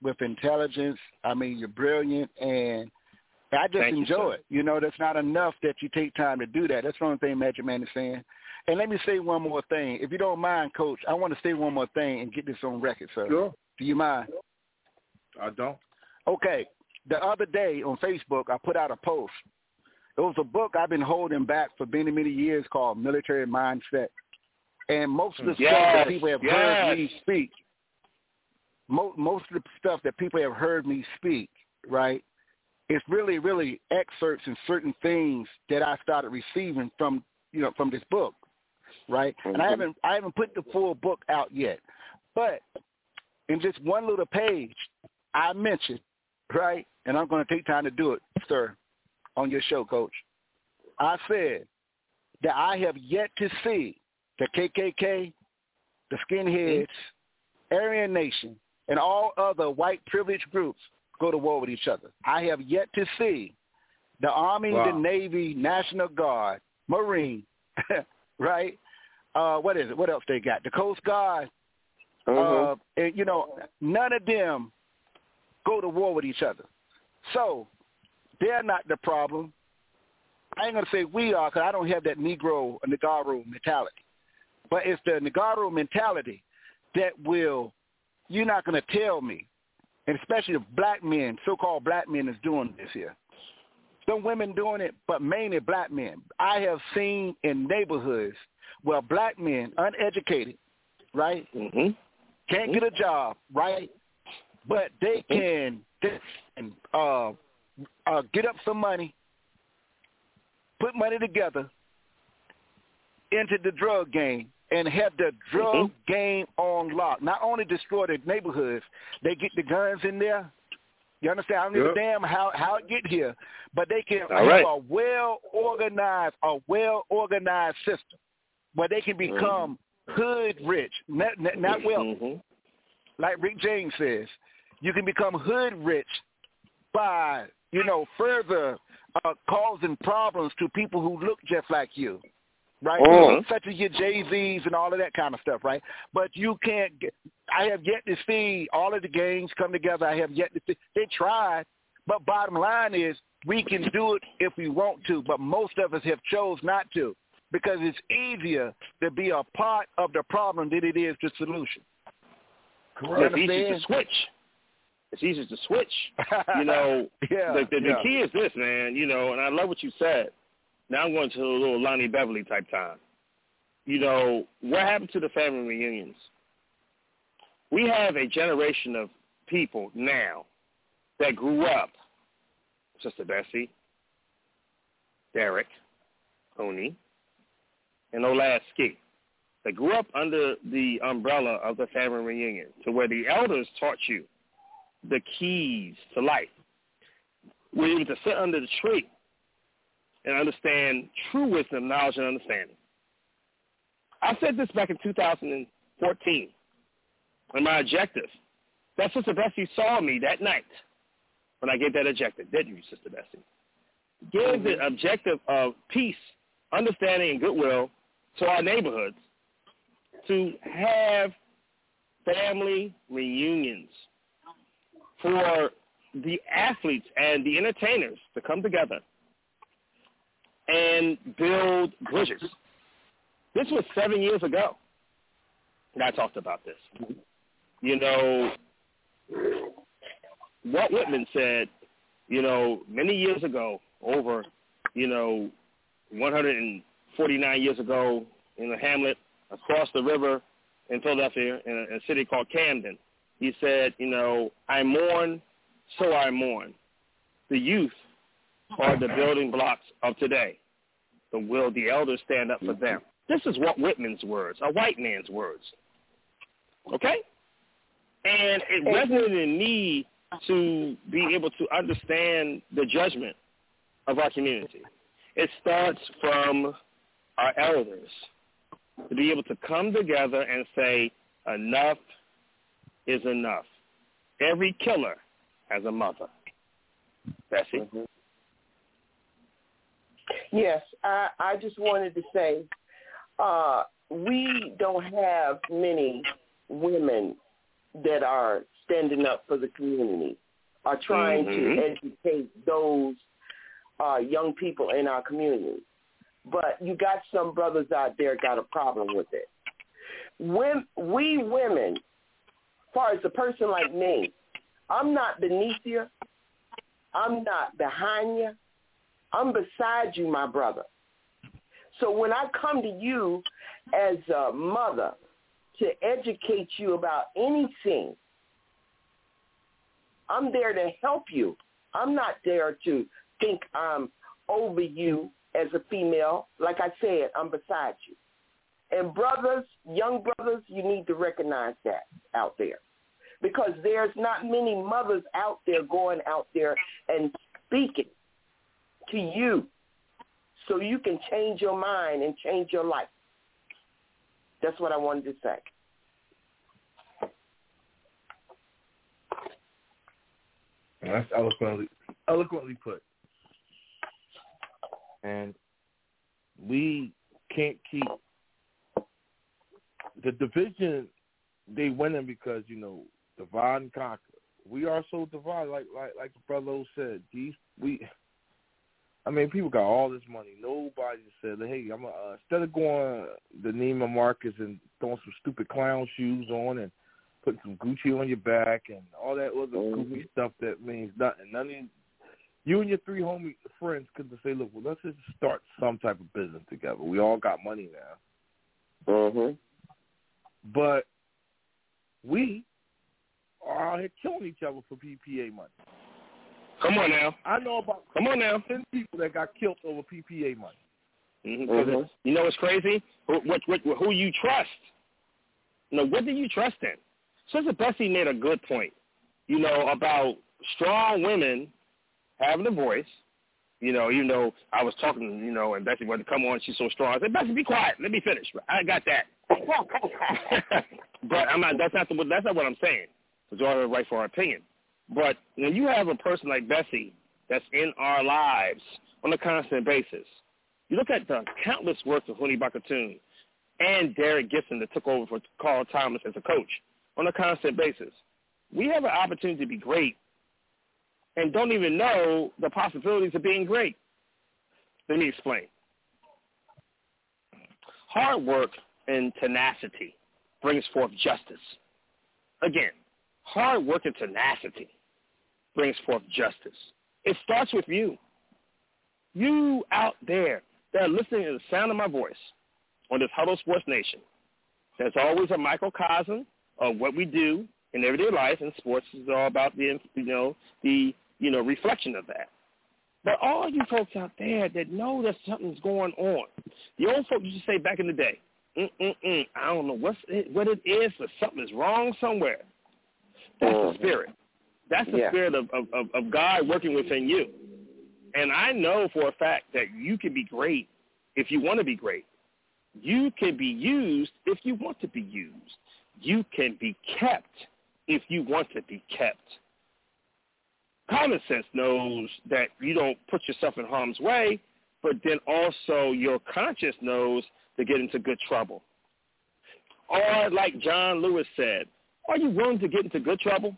with intelligence. I mean, you're brilliant, and I just Thank enjoy you, it. You know, that's not enough that you take time to do that. That's the only thing Magic Man is saying. And let me say one more thing. If you don't mind, Coach, I want to say one more thing and get this on record, sir. Sure. Do you mind? I don't. Okay. The other day on Facebook, I put out a post. It was a book I've been holding back for many, many years called Military Mindset. And most of the yes, stuff that people have yes. heard me speak, most, most of the stuff that people have heard me speak, right, it's really, really excerpts and certain things that I started receiving from, you know, from this book, right? Mm-hmm. And I haven't, I haven't put the full book out yet, but in just one little page, I mentioned, right, and I'm going to take time to do it, sir, on your show, Coach. I said that I have yet to see the K K K, the skinheads, Aryan Nation, and all other white privileged groups go to war with each other. I have yet to see the Army, wow. the Navy, National Guard, Marine, right? Uh, what is it? What else they got? The Coast Guard. Uh-huh. Uh, and, you know, none of them go to war with each other. So they're not the problem. I ain't going to say we are because I don't have that Negro, Negro mentality. But it's the Negro mentality that will, you're not going to tell me, and especially if black men, so-called black men is doing this here. Some women doing it, but mainly black men. I have seen in neighborhoods where black men, uneducated, right, mm-hmm. can't get a job, right, but they can, they can uh, uh, get up some money, put money together into the drug game, and have the drug mm-hmm. game on lock. Not only destroy the neighborhoods, they get the guns in there. You understand? I don't give yep. a damn how, how it get here, but they can All have right. a well-organized, a well-organized system where they can become mm-hmm. hood rich, not, not, not wealthy. Mm-hmm. Like Rick James says, you can become hood rich by, you know, further uh, causing problems to people who look just like you. Right, uh-huh. such as your Jay-Z's and all of that kind of stuff, right? But you can't get, I have yet to see all of the gangs come together. I have yet to see, they tried, but bottom line is we can do it if we want to, but most of us have chose not to because it's easier to be a part of the problem than it is the solution. Correct. It's easy to switch. It's easy to switch. You know, yeah, the, the, the yeah. key is this, man, you know, and I love what you said. Now I'm going to a little Lonnie Beverly type time. You know, what happened to the family reunions? We have a generation of people now that grew up, Sister Bessie, Derek, Oni, and Olaski. They grew up under the umbrella of the family reunion to where the elders taught you the keys to life. We were to sit under the tree and understand true wisdom, knowledge, and understanding. I said this back in two thousand fourteen, and my objective, that Sister Bessie saw me that night when I gave that objective, didn't you, Sister Bessie? Give the objective of peace, understanding, and goodwill to our neighborhoods to have family reunions for the athletes and the entertainers to come together and build bridges. This was seven years ago that I talked about this. You know, Walt Whitman said, you know, many years ago, over, you know, one hundred forty-nine years ago in a hamlet across the river in Philadelphia, in a, in a city called Camden, he said, you know, I mourn, so I mourn. The youth are the building blocks of today. But will the elders stand up for them? This is Walt Whitman's words, a white man's words. Okay? And it resonated in me to be able to understand the judgment of our community. It starts from our elders to be able to come together and say, enough is enough. Every killer has a mother. Bessie? Mm-hmm. Yes, I, I just wanted to say uh, we don't have many women that are standing up for the community, are trying mm-hmm. to educate those uh, young people in our community. But you got some brothers out there got a problem with it. When we women, as far as a person like me, I'm not beneath you. I'm not behind you. I'm beside you, my brother. So when I come to you as a mother to educate you about anything, I'm there to help you. I'm not there to think I'm over you as a female. Like I said, I'm beside you. And brothers, young brothers, you need to recognize that out there. Because there's not many mothers out there going out there and speaking to you so you can change your mind and change your life. That's what I wanted to say. That's eloquently, eloquently put. And we can't keep the division. They winning because, you know, divide and conquer. We are so divided, like like like the brother said. These we, I mean, people got all this money. Nobody said, "Hey, I'm a, uh, instead of going to Neiman Marcus and throwing some stupid clown shoes on and putting some Gucci on your back and all that other mm-hmm. goofy stuff that means nothing. None of you and your three homie friends could just say, "Look, well, let's just start some type of business together. We all got money now." Mm-hmm. But we are out here killing each other for P P A money. Come on now. I know about Come on now. ten people that got killed over P P A money. Mm-hmm. Mm-hmm. You know what's crazy? Who, what, what, who you trust. You know, what do you trust in? Sister Bessie made a good point, you know, about strong women having a voice. You know, even though I was talking, you know, and Bessie wanted to come on, she's so strong. I said, Bessie, be quiet. Let me finish. I got that. But I'm not. That's not the. That's not what I'm saying. It's all right for our opinion. But when you have a person like Bessie that's in our lives on a constant basis, you look at the countless works of Honey Bakatoon and Derek Gibson that took over for Carl Thomas as a coach on a constant basis. We have an opportunity to be great and don't even know the possibilities of being great. Let me explain. Hard work and tenacity brings forth justice. Again, hard work and tenacity brings forth justice. It starts with you. You out there that are listening to the sound of my voice on this Huddle Sports Nation. There's always a microcosm of what we do in everyday life, and sports is all about the, you know, the, you know, reflection of that. But all you folks out there that know that something's going on, the old folks used to say back in the day, Mm-mm-mm, I don't know what's it, what it is, but something is wrong somewhere. That's the spirit. That's the yeah. spirit of, of, of God working within you. And I know for a fact that you can be great if you want to be great. You can be used if you want to be used. You can be kept if you want to be kept. Common sense knows that you don't put yourself in harm's way, but then also your conscience knows to get into good trouble. Or like John Lewis said, are you willing to get into good trouble?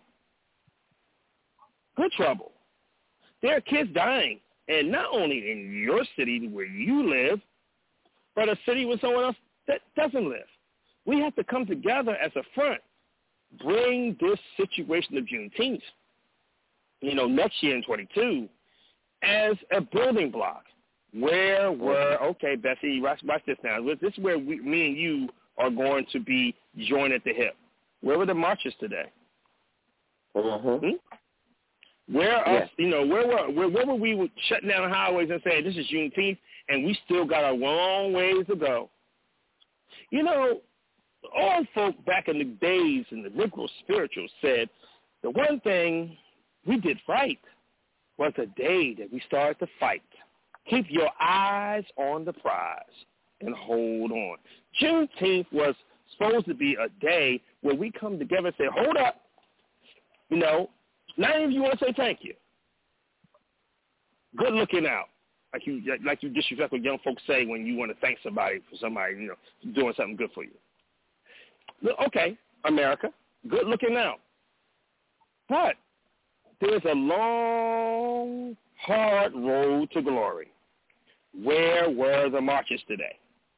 Good trouble. There are kids dying, and not only in your city where you live, but a city with someone else that doesn't live. We have to come together as a front, bring this situation of Juneteenth, you know, next year in twenty-two, as a building block. Where were, okay, Bessie, watch, watch this now. This is where we, me and you are going to be joined at the hip. Where were the marches today? Mm-hmm. Hmm? Where yeah. us, you know, where were where, where were we shutting down highways and saying this is Juneteenth and we still got a long ways to go? You know, old folk back in the days in the Negro spiritual said the one thing we did right was the day that we started to fight. Keep your eyes on the prize and hold on. Juneteenth was supposed to be a day where we come together and say, hold up. You know, not even if you want to say thank you. Good looking out. Like you like you disrespect what young folks say when you want to thank somebody for somebody, you know, doing something good for you. Okay, America, good looking now. But there's a long, hard road to glory. Where were the marches today?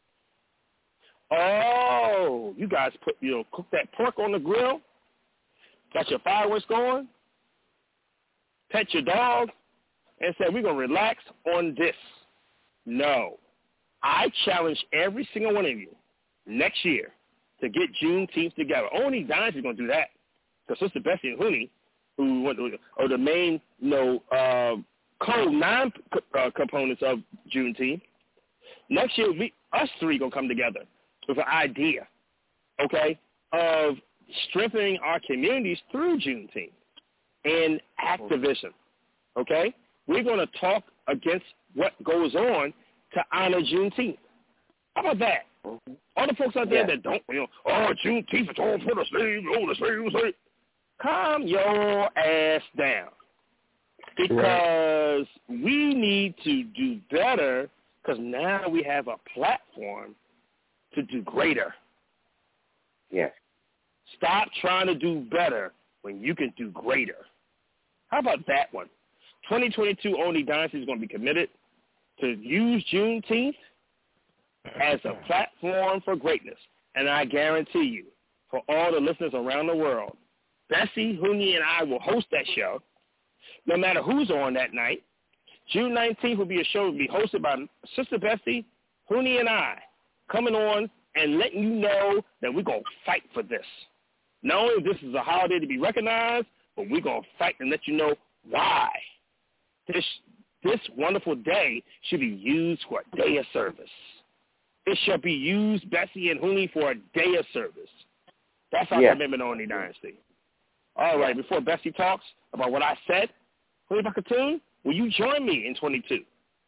Oh, you guys put, you know, cook that pork on the grill, got your fireworks going, pet your dog, and said, we're going to relax on this. No. I challenge every single one of you next year to get Juneteenth together. Only Dynasty is going to do that. Because Sister Bessie and Hooney, who are the main, you know, uh, core nine uh, components of Juneteenth, next year, we, us three going to come together with an idea, okay, of strengthening our communities through Juneteenth and activism, okay? We're going to talk against what goes on to honor Juneteenth. How about that? Mm-hmm. All the folks out there yeah. that don't, you know, oh, Juneteenth is all for the slaves, oh, the slaves, slaves. Calm your ass down. Because right. we need to do better because now we have a platform to do greater. Yes. Stop trying to do better when you can do greater. How about that one? twenty twenty-two Only Dynasty is going to be committed to use Juneteenth as a platform for greatness. And I guarantee you, for all the listeners around the world, Bessie, Hooney, and I will host that show. No matter who's on that night, June nineteenth will be a show that will be hosted by Sister Bessie, Hooney, and I, coming on and letting you know that we're going to fight for this. Not only this is a holiday to be recognized, but we're going to fight and let you know why. This this wonderful day should be used for a day of service. It shall be used, Bessie and Hooney, for a day of service. That's our yeah. commitment on the Dynasty. All right, before Bessie talks about what I said, Hooney Bakatoon, will you join me in twenty-two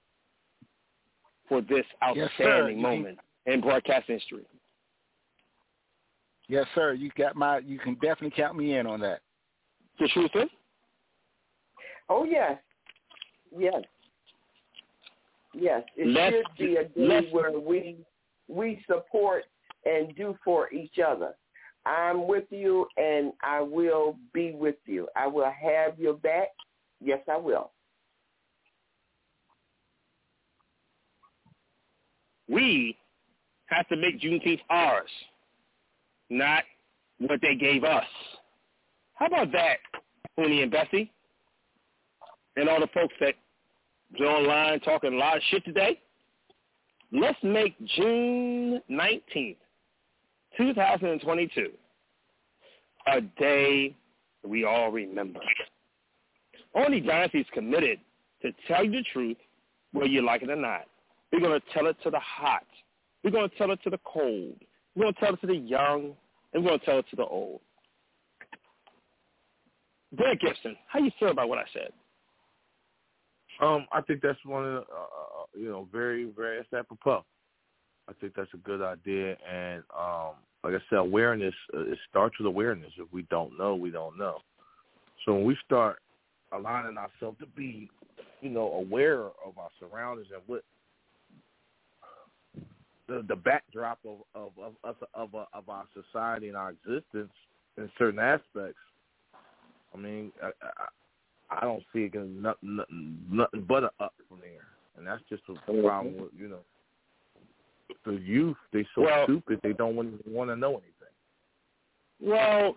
for this outstanding yes, moment can... in broadcast history? Yes, sir. You got my. You can definitely count me in on that. The truth is? Oh yes, yes, yes. It let's, should be a day where we we support and do for each other. I'm with you, and I will be with you. I will have your back. Yes, I will. We have to make Juneteenth ours, not what they gave us. How about that, Hooney and Bessie? And all the folks that are online talking a lot of shit today? Let's make June nineteenth, twenty twenty-two, a day we all remember. Only Dynasty is committed to tell you the truth, whether you like it or not. We're going to tell it to the hot. We're going to tell it to the cold. We're going to tell it to the young, and we're going to tell it to the old. Derek Gibson, how you feel about what I said? Um, I think that's one of the, uh, you know, very, very apropos. I think that's a good idea, and um, like I said, awareness, uh, it starts with awareness. If we don't know, we don't know. So when we start aligning ourselves to be, you know, aware of our surroundings and what the, the backdrop of of of, of, of, uh, of our society and our existence in certain aspects, I mean, I, I, I don't see it getting nothing, nothing, nothing but a up from there, and that's just a problem with, you know, the youth. They're so well, stupid, they don't want, want to know anything. Well,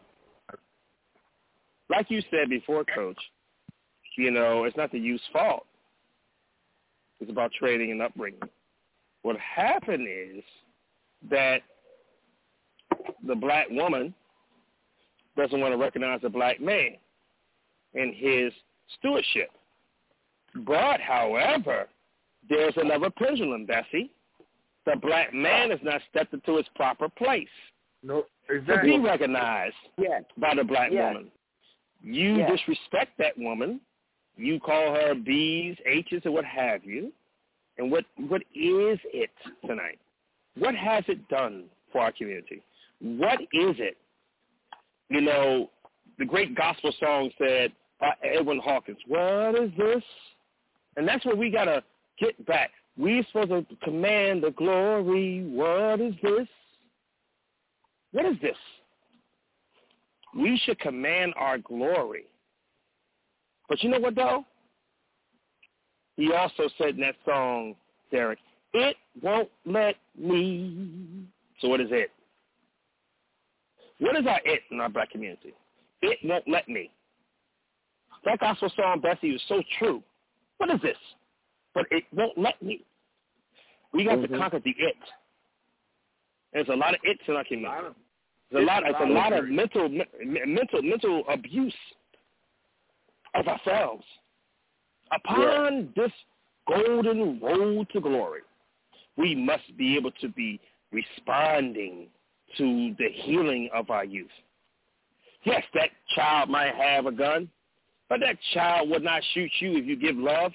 like you said before, Coach, you know, it's not the youth's fault. It's about training and upbringing. What happened is that the black woman doesn't want to recognize the black man in his stewardship. But, however, there's another pendulum, Bessie. The black man has not stepped into his proper place no, exactly. to be recognized yes. by the black yes. woman. You yes. disrespect that woman. You call her B's, H's, or what have you. And what what is it tonight? What has it done for our community? What is it? You know, the great gospel song said by Edwin Hawkins, what is this? And that's what we got to get back. We're supposed to command the glory. What is this? What is this? we should command our glory. But you know what, though? He also said in that song, Derek, it won't let me. So what is it? What is our it in our black community? It won't let me. That gospel song, Bessie, is so true. What is this? But it won't let me. We got mm-hmm. to conquer the it. There's a lot of it's in our community. There's a lot. It's a lot of mental, mental, mental abuse of ourselves. Upon yeah. this golden road to glory, we must be able to be responding to the healing of our youth. Yes, that child might have a gun, but that child would not shoot you if you give love.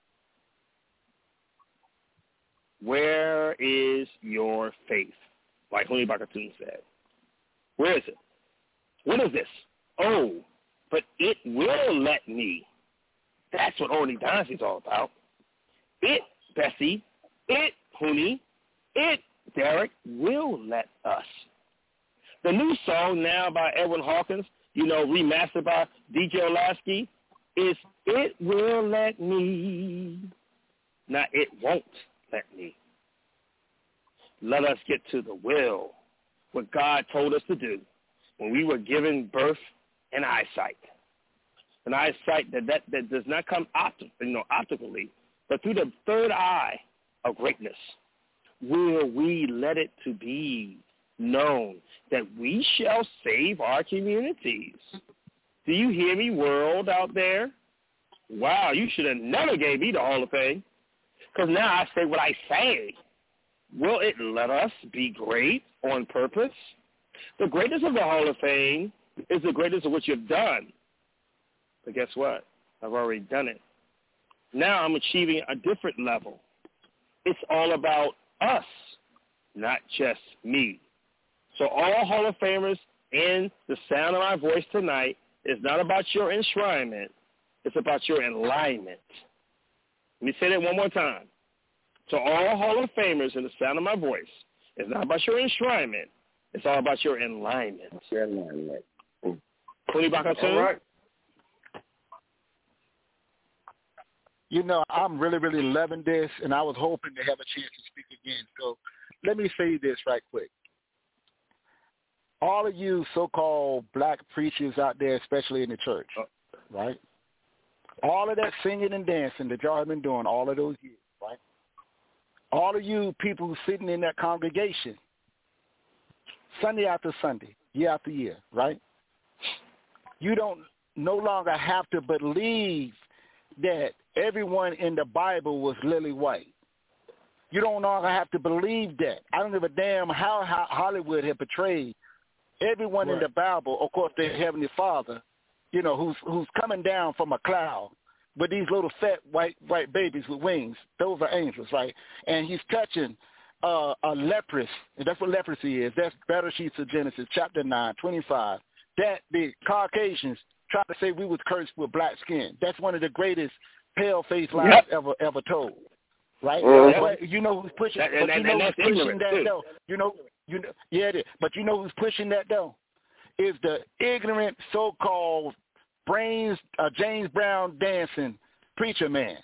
Where is your faith? Like Huni Bakatoon said. Where is it? What is this? Oh, but it will let me. That's what Orny Dynasty is all about. It, Bessie, it, Huni, it, Derek, will let us. The new song now by Edwin Hawkins, you know, remastered by D J Olasky, is It Will Let Me. Now, it won't let me. Let us get to the will, what God told us to do when we were given birth and eyesight. An eyesight that, that, that does not come opt- you know, optically, but through the third eye of greatness. Will we let it to be known that we shall save our communities? Do you hear me, world out there? Wow, you should have never gave me the Hall of Fame, because now I say what I say. Will it let us be great on purpose? The greatness of the Hall of Fame is the greatness of what you've done. But guess what? I've already done it. Now I'm achieving a different level. It's all about us, not just me. So all Hall of Famers in the sound of my voice tonight is not about your enshrinement. It's about your alignment. Let me say that one more time. So all Hall of Famers in the sound of my voice, it's not about your enshrinement. It's all about your alignment. Your alignment. Huni Bakatoon? All right. You know, I'm really, really loving this, and I was hoping to have a chance to speak again. So let me say this right quick. All of you so-called black preachers out there, especially in the church, right? All of that singing and dancing that y'all have been doing all of those years, right? All of you people who sitting in that congregation, Sunday after Sunday, year after year, right? You don't no longer have to believe that everyone in the Bible was lily white. You don't longer have to believe that. I don't give a damn how, how Hollywood had portrayed everyone right. in the Bible, of course, the Heavenly Father, you know, who's who's coming down from a cloud with these little fat white white babies with wings. Those are angels, right? And he's touching uh, a leprous, and that's what leprosy is. That's Bereshit of Genesis, chapter nine, twenty-five. That the Caucasians try to say we was cursed with black skin. That's one of the greatest pale-faced lies yep. ever ever told, right? Mm-hmm. But you know who's pushing? That, but and, you know and who's pushing that too. though? You know, you know, yeah, it is. But you know who's pushing that though? Is the ignorant so-called brains, uh, James Brown dancing preacher man,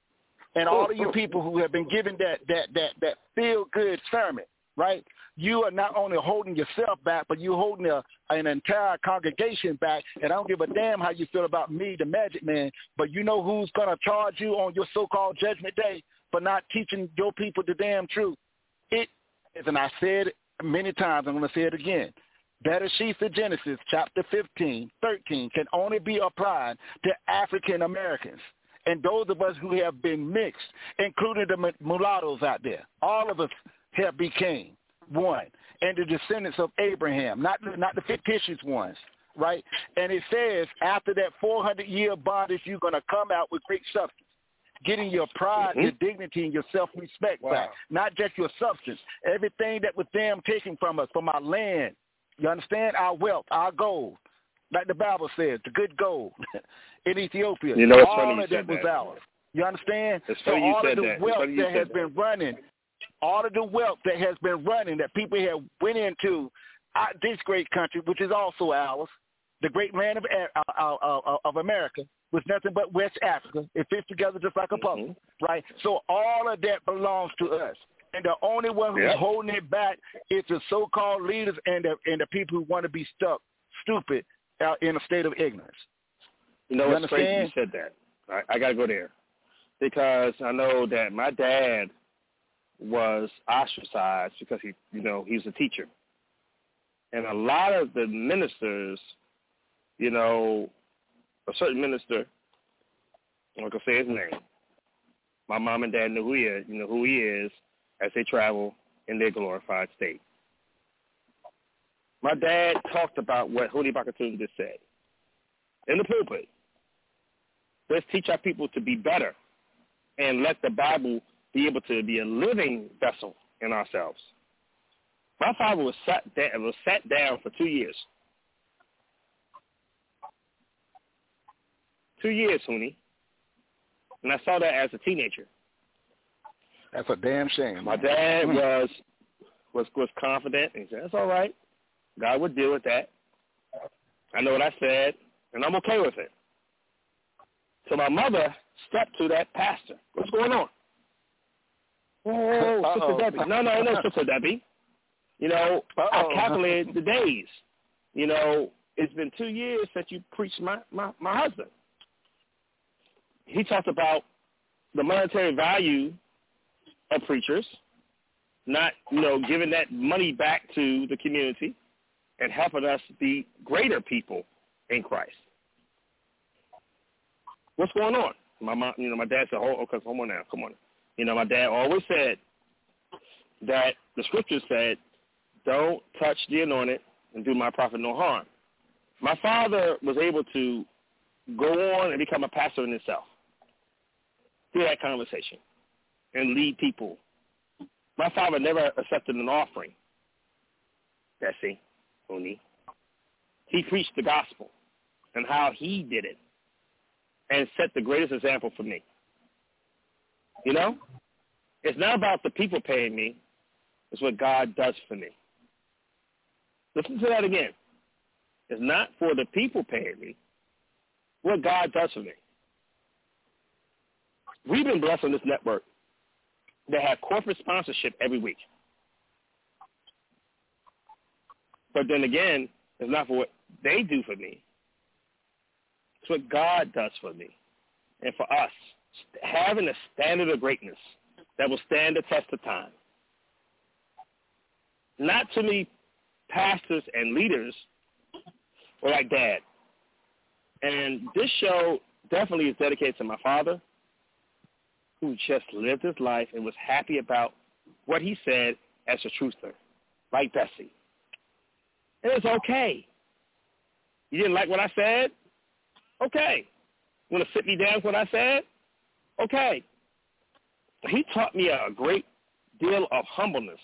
and all of you people who have been given that that that that feel-good sermon, right? You are not only holding yourself back, but you're holding a, an entire congregation back. And I don't give a damn how you feel about me, the Magic Man, but you know who's going to charge you on your so-called judgment day for not teaching your people the damn truth? It is, and I said it many times, I'm going to say it again. Bereshit of Genesis, chapter fifteen, thirteen, can only be applied to African Americans and those of us who have been mixed, including the mulattoes out there. All of us have became one, and the descendants of Abraham, not the, not the fictitious ones, right? And it says after that four hundred year bondage, you're going to come out with great substance, getting your pride, mm-hmm. your dignity, and your self-respect wow. back, not just your substance. Everything that was them taken from us, from our land, you understand? Our wealth, our gold, like the Bible says, the good gold in Ethiopia. You know, it's all funny of you it said was that. ours. You understand? It's so funny you all said of the that. wealth that has that. been running, all of the wealth that has been running that people have went into uh, this great country, which is also ours, the great man of uh, uh, uh, of America, was nothing but West Africa. It fits together just like a puzzle, mm-hmm. right? So all of that belongs to us. And the only one who's yep. holding it back is the so-called leaders and the, and the people who want to be stuck, stupid, out in a state of ignorance. You know, you it's crazy you said that. I, I got to go there because I know that my dad was ostracized because he, you know, he was a teacher. And a lot of the ministers, you know, a certain minister, I'm not going to say his name, my mom and dad knew who he is, you know who he is as they travel in their glorified state. My dad talked about what Huni Bakatun just said in the pulpit. Let's teach our people to be better and let the Bible be able to be a living vessel in ourselves. My father was sat down, was sat down for two years. Two years, Huni. And I saw that as a teenager. That's a damn shame. My dad was was was confident. And he said, that's all right. God would deal with that. I know what I said, and I'm okay with it. So my mother stepped to that pastor. What's going on? Oh, Uh-oh. Sister Debbie. No, no, no, Sister Debbie. You know, Uh-oh. I calculated the days. You know, it's been two years since you preached my, my, my husband. He talked about the monetary value of preachers, not, you know, giving that money back to the community and helping us be greater people in Christ. What's going on? My mom, you know, my dad said, "Oh, okay, come on now, come on." You know, my dad always said that the scripture said, "Don't touch the anointed and do my prophet no harm." My father was able to go on and become a pastor in himself through that conversation and lead people. My father never accepted an offering. Bessie, Huni. He preached the gospel and how he did it and set the greatest example for me. You know? It's not about the people paying me. It's what God does for me. Listen to that again. It's not for the people paying me. What God does for me. We've been blessed on this network that have corporate sponsorship every week. But then again, it's not for what they do for me. It's what God does for me. And for us, having a standard of greatness that will stand the test of time. Not too many pastors and leaders are like Dad. And this show definitely is dedicated to my father, who just lived his life and was happy about what he said as a truther, like Bessie. And it's okay. You didn't like what I said? Okay. Want to sit me down with what I said? Okay. He taught me a great deal of humbleness.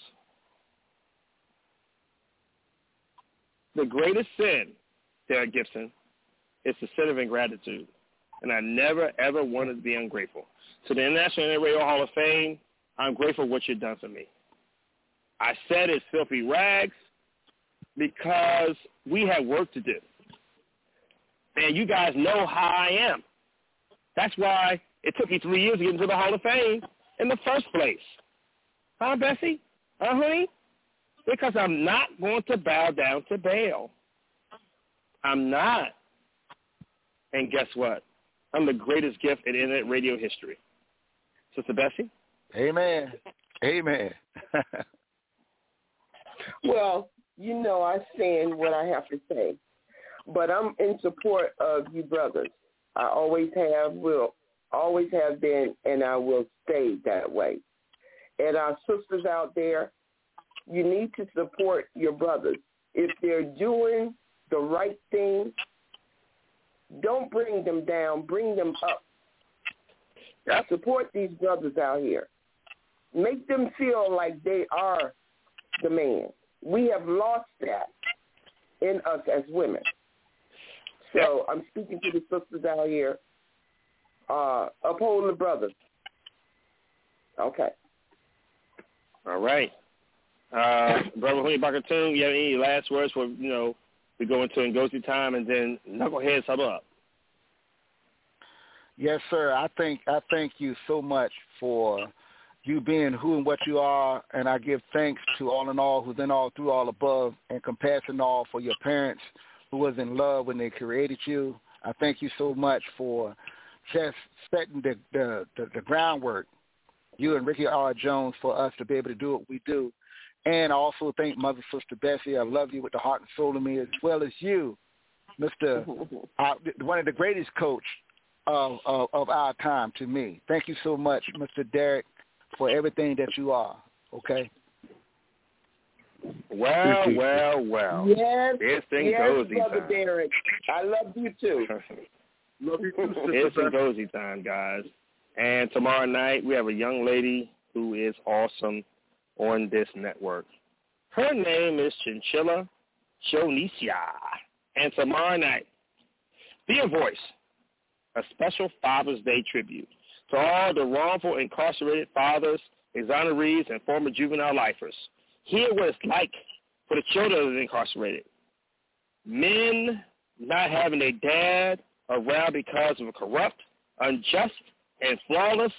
The greatest sin, Derek Gibson, is the sin of ingratitude. And I never, ever wanted to be ungrateful. To the International Internet Radio Hall of Fame, I'm grateful for what you've done for me. I said it's filthy rags because we have work to do. And you guys know how I am. That's why it took me three years to get into the Hall of Fame in the first place. Huh, Bessie? Huh, honey? Because I'm not going to bow down to Baal. I'm not. And guess what? I'm the greatest gift in internet radio history. Sister Bessie? Amen. Amen. Well, you know I stand what I have to say. But I'm in support of you brothers. I always have, will always have been, and I will stay that way. And our sisters out there, you need to support your brothers. If they're doing the right thing, don't bring them down. Bring them up. Now, support these brothers out here. Make them feel like they are the man. We have lost that in us as women. So I'm speaking to the sisters out here. Uh, uphold the brothers. Okay. All right. Uh, Brother Huni Bakatun, you have any last words for, you know, we go into Ngozi time, and then Knuckleheads huddle up. Yes, sir. I think I thank you so much for you being who and what you are, and I give thanks to all in all, who's in all, through all above, and compassion all for your parents who was in love when they created you. I thank you so much for just setting the, the, the, the groundwork, you and Ricky R. Jones, for us to be able to do what we do. And I also thank Mother Sister Bessie. I love you with the heart and soul of me, as well as you, Mister uh, one of the greatest coach of, of, of our time to me. Thank you so much, Mister Derek, for everything that you are, okay? Well, well, well. Yes, It's yes, Ngozi Brother time. Derek. I love you too. Love you too, Sister It's Bessie. Ngozi time, guys. And tomorrow night, we have a young lady who is awesome on this network. Her name is Chinchilla Chonicia. And tomorrow night, be a voice, a special Father's Day tribute to all the wrongful incarcerated fathers, exonerees, and former juvenile lifers. Hear what it's like for the children of the incarcerated. Men not having a dad around because of a corrupt, unjust, and flawless,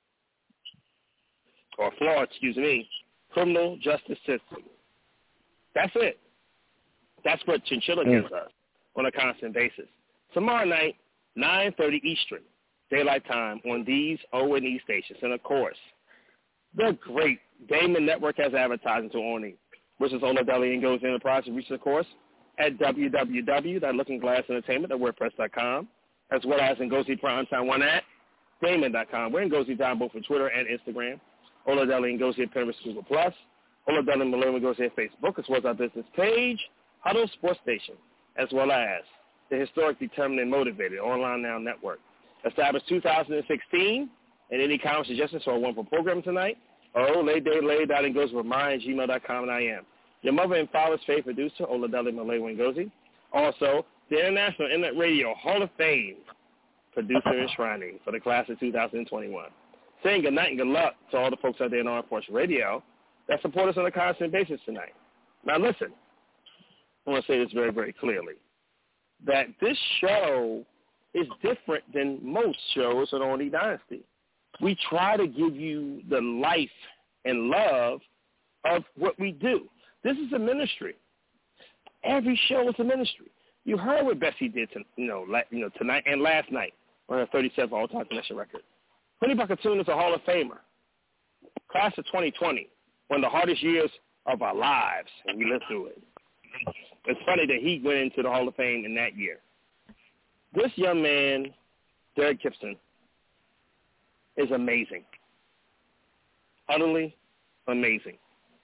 or flawed, excuse me, criminal justice system. That's it. That's what Chinchilla gives us on a constant basis. Tomorrow night, nine thirty Eastern, Daylight Time, on these O and E stations. And, of course, the great Damon Network has advertising to only, which is Ola Deli and Goes Enterprise, and reaches, of course, at w w w dot looking glass entertainment dot wordpress dot com, as well as Ngozi Primetime one at Damon dot com. We're Ngozi Time both for Twitter and Instagram. Ola Deli and Ngozi at Pinterest, Google Plus. Ola Deli and Malay and Ngozi at Facebook, as well as our business page, Huddle Sports Station, as well as the historic Determined and Motivated Online Now Network. Established two thousand sixteen, and any comments, suggestions for a wonderful program tonight, oh, lay day, lay dot and goes with mine, gmail dot com, and I am your mother and father's favorite producer, Ola Deli Malay Ngozi. Also, the International Internet Radio Hall of Fame producer enshrining for the class of two thousand twenty-one. Saying good night and good luck to all the folks out there in Armed Force Radio that support us on a constant basis tonight. Now, listen, I want to say this very, very clearly, that this show is different than most shows on O and E Dynasty. We try to give you the life and love of what we do. This is a ministry. Every show is a ministry. You heard what Bessie did, to, you know, la, you know, tonight and last night on her thirty-seventh all-time connection record. Honey Bakatoon is a Hall of Famer. Class of twenty twenty, one of the hardest years of our lives, and we lived through it. It's funny that he went into the Hall of Fame in that year. This young man, Derek Gibson, is amazing. Utterly amazing.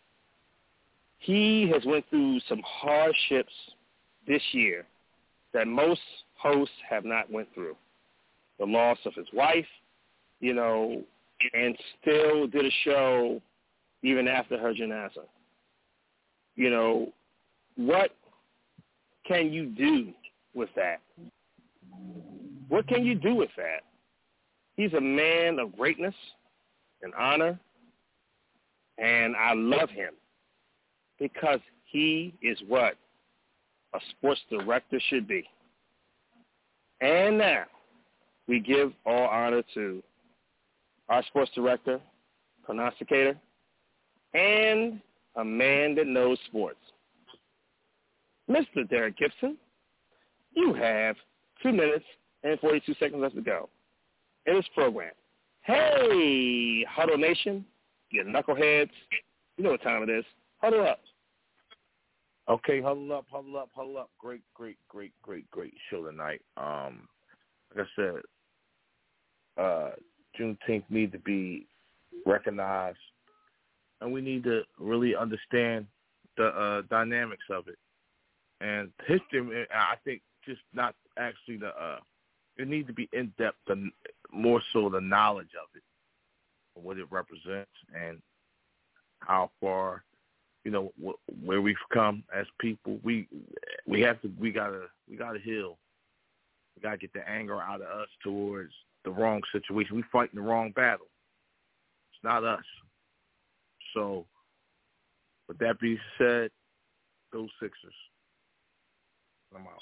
He has went through some hardships this year that most hosts have not went through. The loss of his wife, you know, and still did a show even after her janaza. You know, what can you do with that? What can you do with that? He's a man of greatness and honor, and I love him because he is what a sports director should be. And now we give all honor to our sports director, prognosticator, and a man that knows sports. Mister Derek Gibson, you have two minutes and forty-two seconds left to go in this program. Hey, Huddle Nation, you knuckleheads, you know what time it is. Huddle up. Okay, huddle up, huddle up, huddle up. Great, great, great, great, great show tonight. Um, like I said, uh, Juneteenth need to be recognized, and we need to really understand the uh, dynamics of it. And history, I think, just not actually the, uh, it needs to be in-depth, the, more so the knowledge of it, what it represents, and how far, you know, wh- where we've come as people. We we have to, we gotta, we gotta heal. We gotta get the anger out of us towards the wrong situation. We fighting the wrong battle. It's not us. So, with that being said, those Sixers. I'm out.